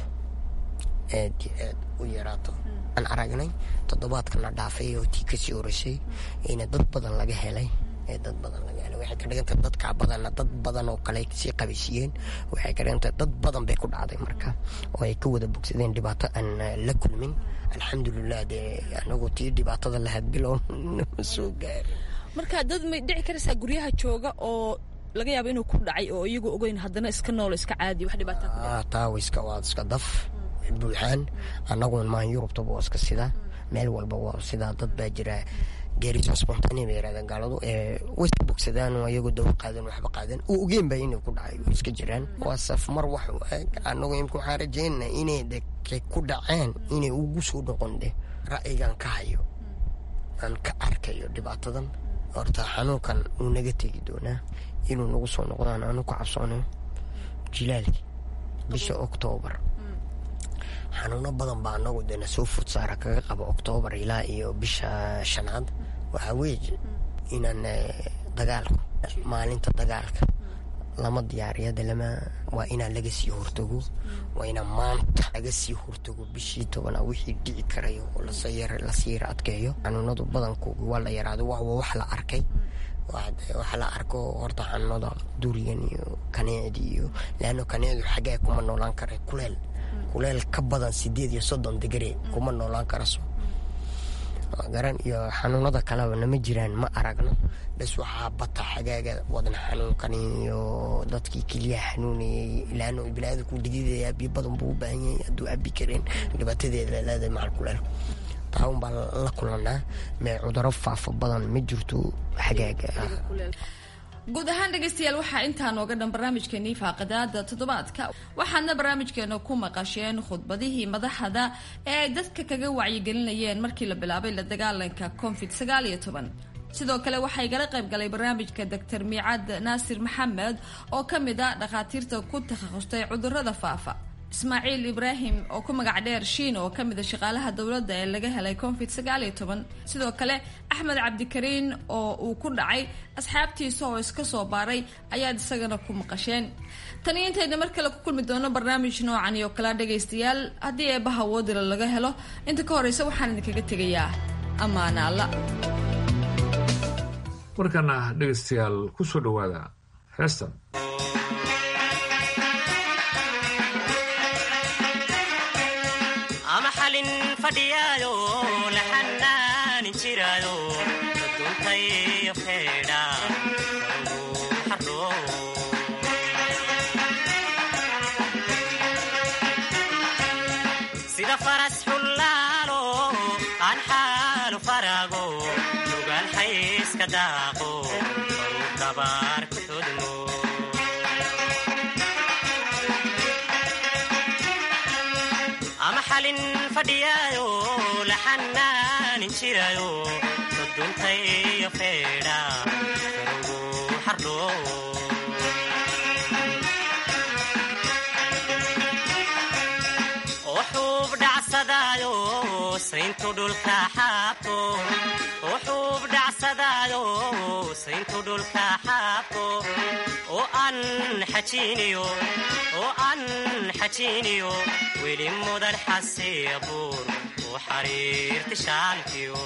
aad iyo aad u yaraato aan aragnay toddobaadkana dhaafay oo tii kasii horeysay ina dad badan laga helay ee dad badan laga helay waxay ka dhigantay dadka badan dad badan oo kale sii qabaysiiyeen waxay ka dhigantay dad badan bay ku dhacday marka oo ay ka wada bogsadeen dhibaato aan la kulmin alxamdulilah dee anagu tii dhibaatada lahayd bilow soo gaaray marka dad may dhici karaysaa guryaha jooga oo laga yaabo inuu ku dhacay oo iyagu ogeyn haddana iska nool iska caadi wax dhibaato ah taa iska waa iska daf buuxaan anagu maan Yurubta waa iska sida meel walba waa sida dad baa jira geeriso spontaane meerada gaaladu ee way bogsadaan oo iyagu daw qaadan waxba qaadan oo ogeen baa inuu ku dhacay iska jiraan waa saf mar wax anagu in ku xarajeena inay dadka ku dhaceen inay ugu soo noqonde ra'yigan ka hayo aan ka arkayo dhibaatadan horta xanuunkan uu naga tagi doonaa inuu nagu soo noqdaan aanu ku cabsoono jilaalki bisha October xanuuno badan baa anagu dana soo fud saara kaga qabo October ilaa iyo bisha shanaad waxa weeye inaan dagaalku maalinta dagaalka lama diyaariyada lama waa inaan laga sii hortago waa inaan maanta laga sii hortago bishii tobanaa wixii dhici karayo oo la sayr la siir adkeeyo xanuunadu badankoodu waa la yaraado wax wax la arkay wax la arko horta xanuunada duriyan iyo kaneecdi iyo laano kaneecdu xagee kuma noolaan kara kuleel kuleel ka badan sideed iyo soddon digri kuma noolaan karaso garan iyo xanuunada kaleba nama jiraan ma aragno bas waxaa bata xagaaga wadna xanuunkan iyo dadkii keliyaha xanuunayay ilaano bilaada ku dhididaya biyo badan buu u baahan yahay hadduu cabi karin dhibaatadeeda leedahay macal kuleel taawun baa la kulanaa mee cuduro faafa badan ma jirto xagaaga guud ahaan dhegaystayaal waxaa intaa nooga dhan barnaamijkeenii faaqidaada toddobaadka waxaadna barnaamijkeena ku maqasheen khudbadihii madaxda ee ay dadka kaga wacyigelinayeen markii la bilaabay la dagaalanka covid sagaal iyo toban sidoo kale waxaa igala qayb galay barnaamijka doctor miicad naasir maxamed oo ka mid a dhakhaatiirta ku takhasustay cudurada faafa ismaaciil ibraahim oo ku magac dheer shiin oo ka mid a shaqaalaha dowladda ee laga helay covid sagaal iyo toban sidoo kale axmed cabdikariin oo uu ku dhacay asxaabtiisa oo iska soo baaray ayaad isagana ku maqasheen tani intayna mar kale ku kulmi doono barnaamij noocan iyo kala dhagaystayaal haddii eebbaha woodila laga helo inta ka horeysa waxaan idinkaga tegayaa ammaana alla markana dhegaystayaal ku soo dhawaada heestan fadhiyaado la xanaanin jiraado duntayo feedha xarro sida faras xullaalo aan xaalu farago lugaan xayska daaqo baru dabaar ku xudmo ama xalin fadhiyayo la xanaanin jirayo duntayo feedha karugu xardho oo xuub dhacsadaayo sayntu dhulka xaabto oo xuub dhacsadaayo sayntu dhulka xaabto oo aan xajiiniyo oo aan xajiiniyo weli mudan xasiibuur oo xariirti shaalkiyo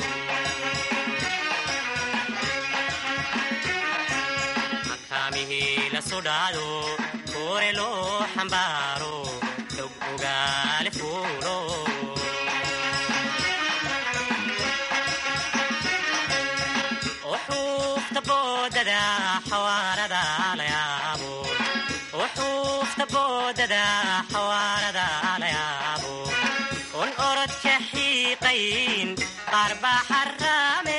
makaamihii la sudhaado koore loo xambaaro dog ogaale fuulo oo xuufta boodada xawaarada la yaabo oo xuufta boodada xawaarada la yaabo on orodka xiiqayn qaar baa xaraame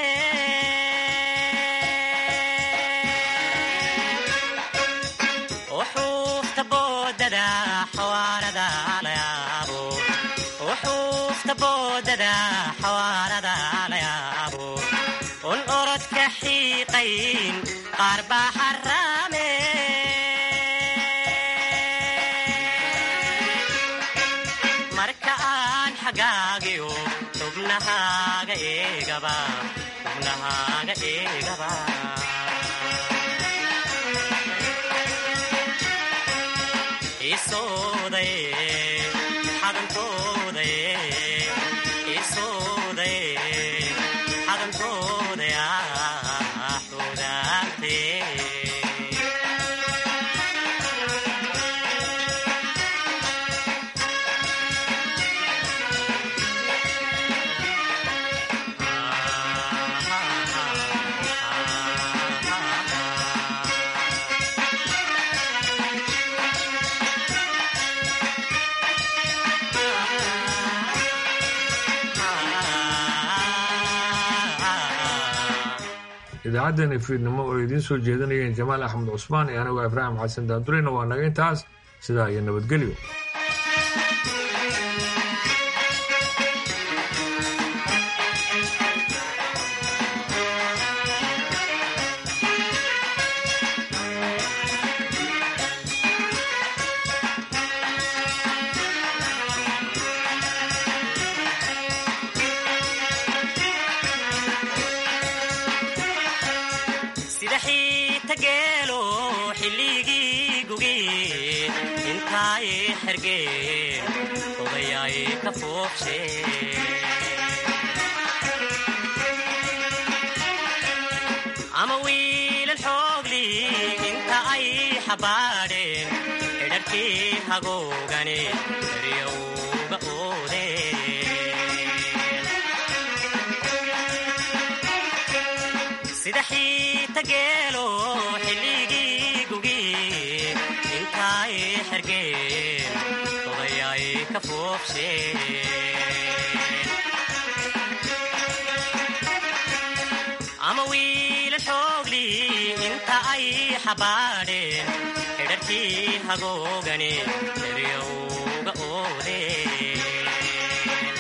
oo xuufta boodada xawaarada la yaabo oo xuufta boodada xawaarada la yaabo on orodka xiiqayn qaar baa xaraame marka aan xagaagiyo xubnahaaga eegaba xubnahaaga eegaba isooday xadantooday isooday xadantooday xudaantee idaacaddeena fiidnimo oo idiin soo jeedanayeen jamaal axmed cusmaan iyo anigoo ibraahim xasan daadureyna waa naga intaas sidaa iyo nabadgelyo ama wiilan xoogli inta ay xabaadheen xidharkii hagoogani eryowga oodeen sida xiita geelo xilligii gugi intaay xergeen odayay ka foofsheen ama wiila xoogli inta ay xabaadheen xidharkii hagoogani eryowga oodeen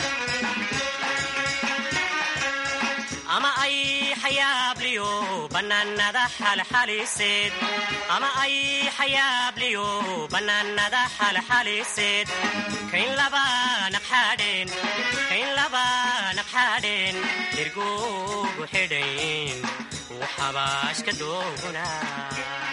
ama ay xayaabliyo bannaanada xalxaliseed ama ay xayaabliyo bannaanada xalxaliseed kayn laba naqxaadheen kayn laba naqxaadheen dirguugu xidhayn uu xabaashka dooguna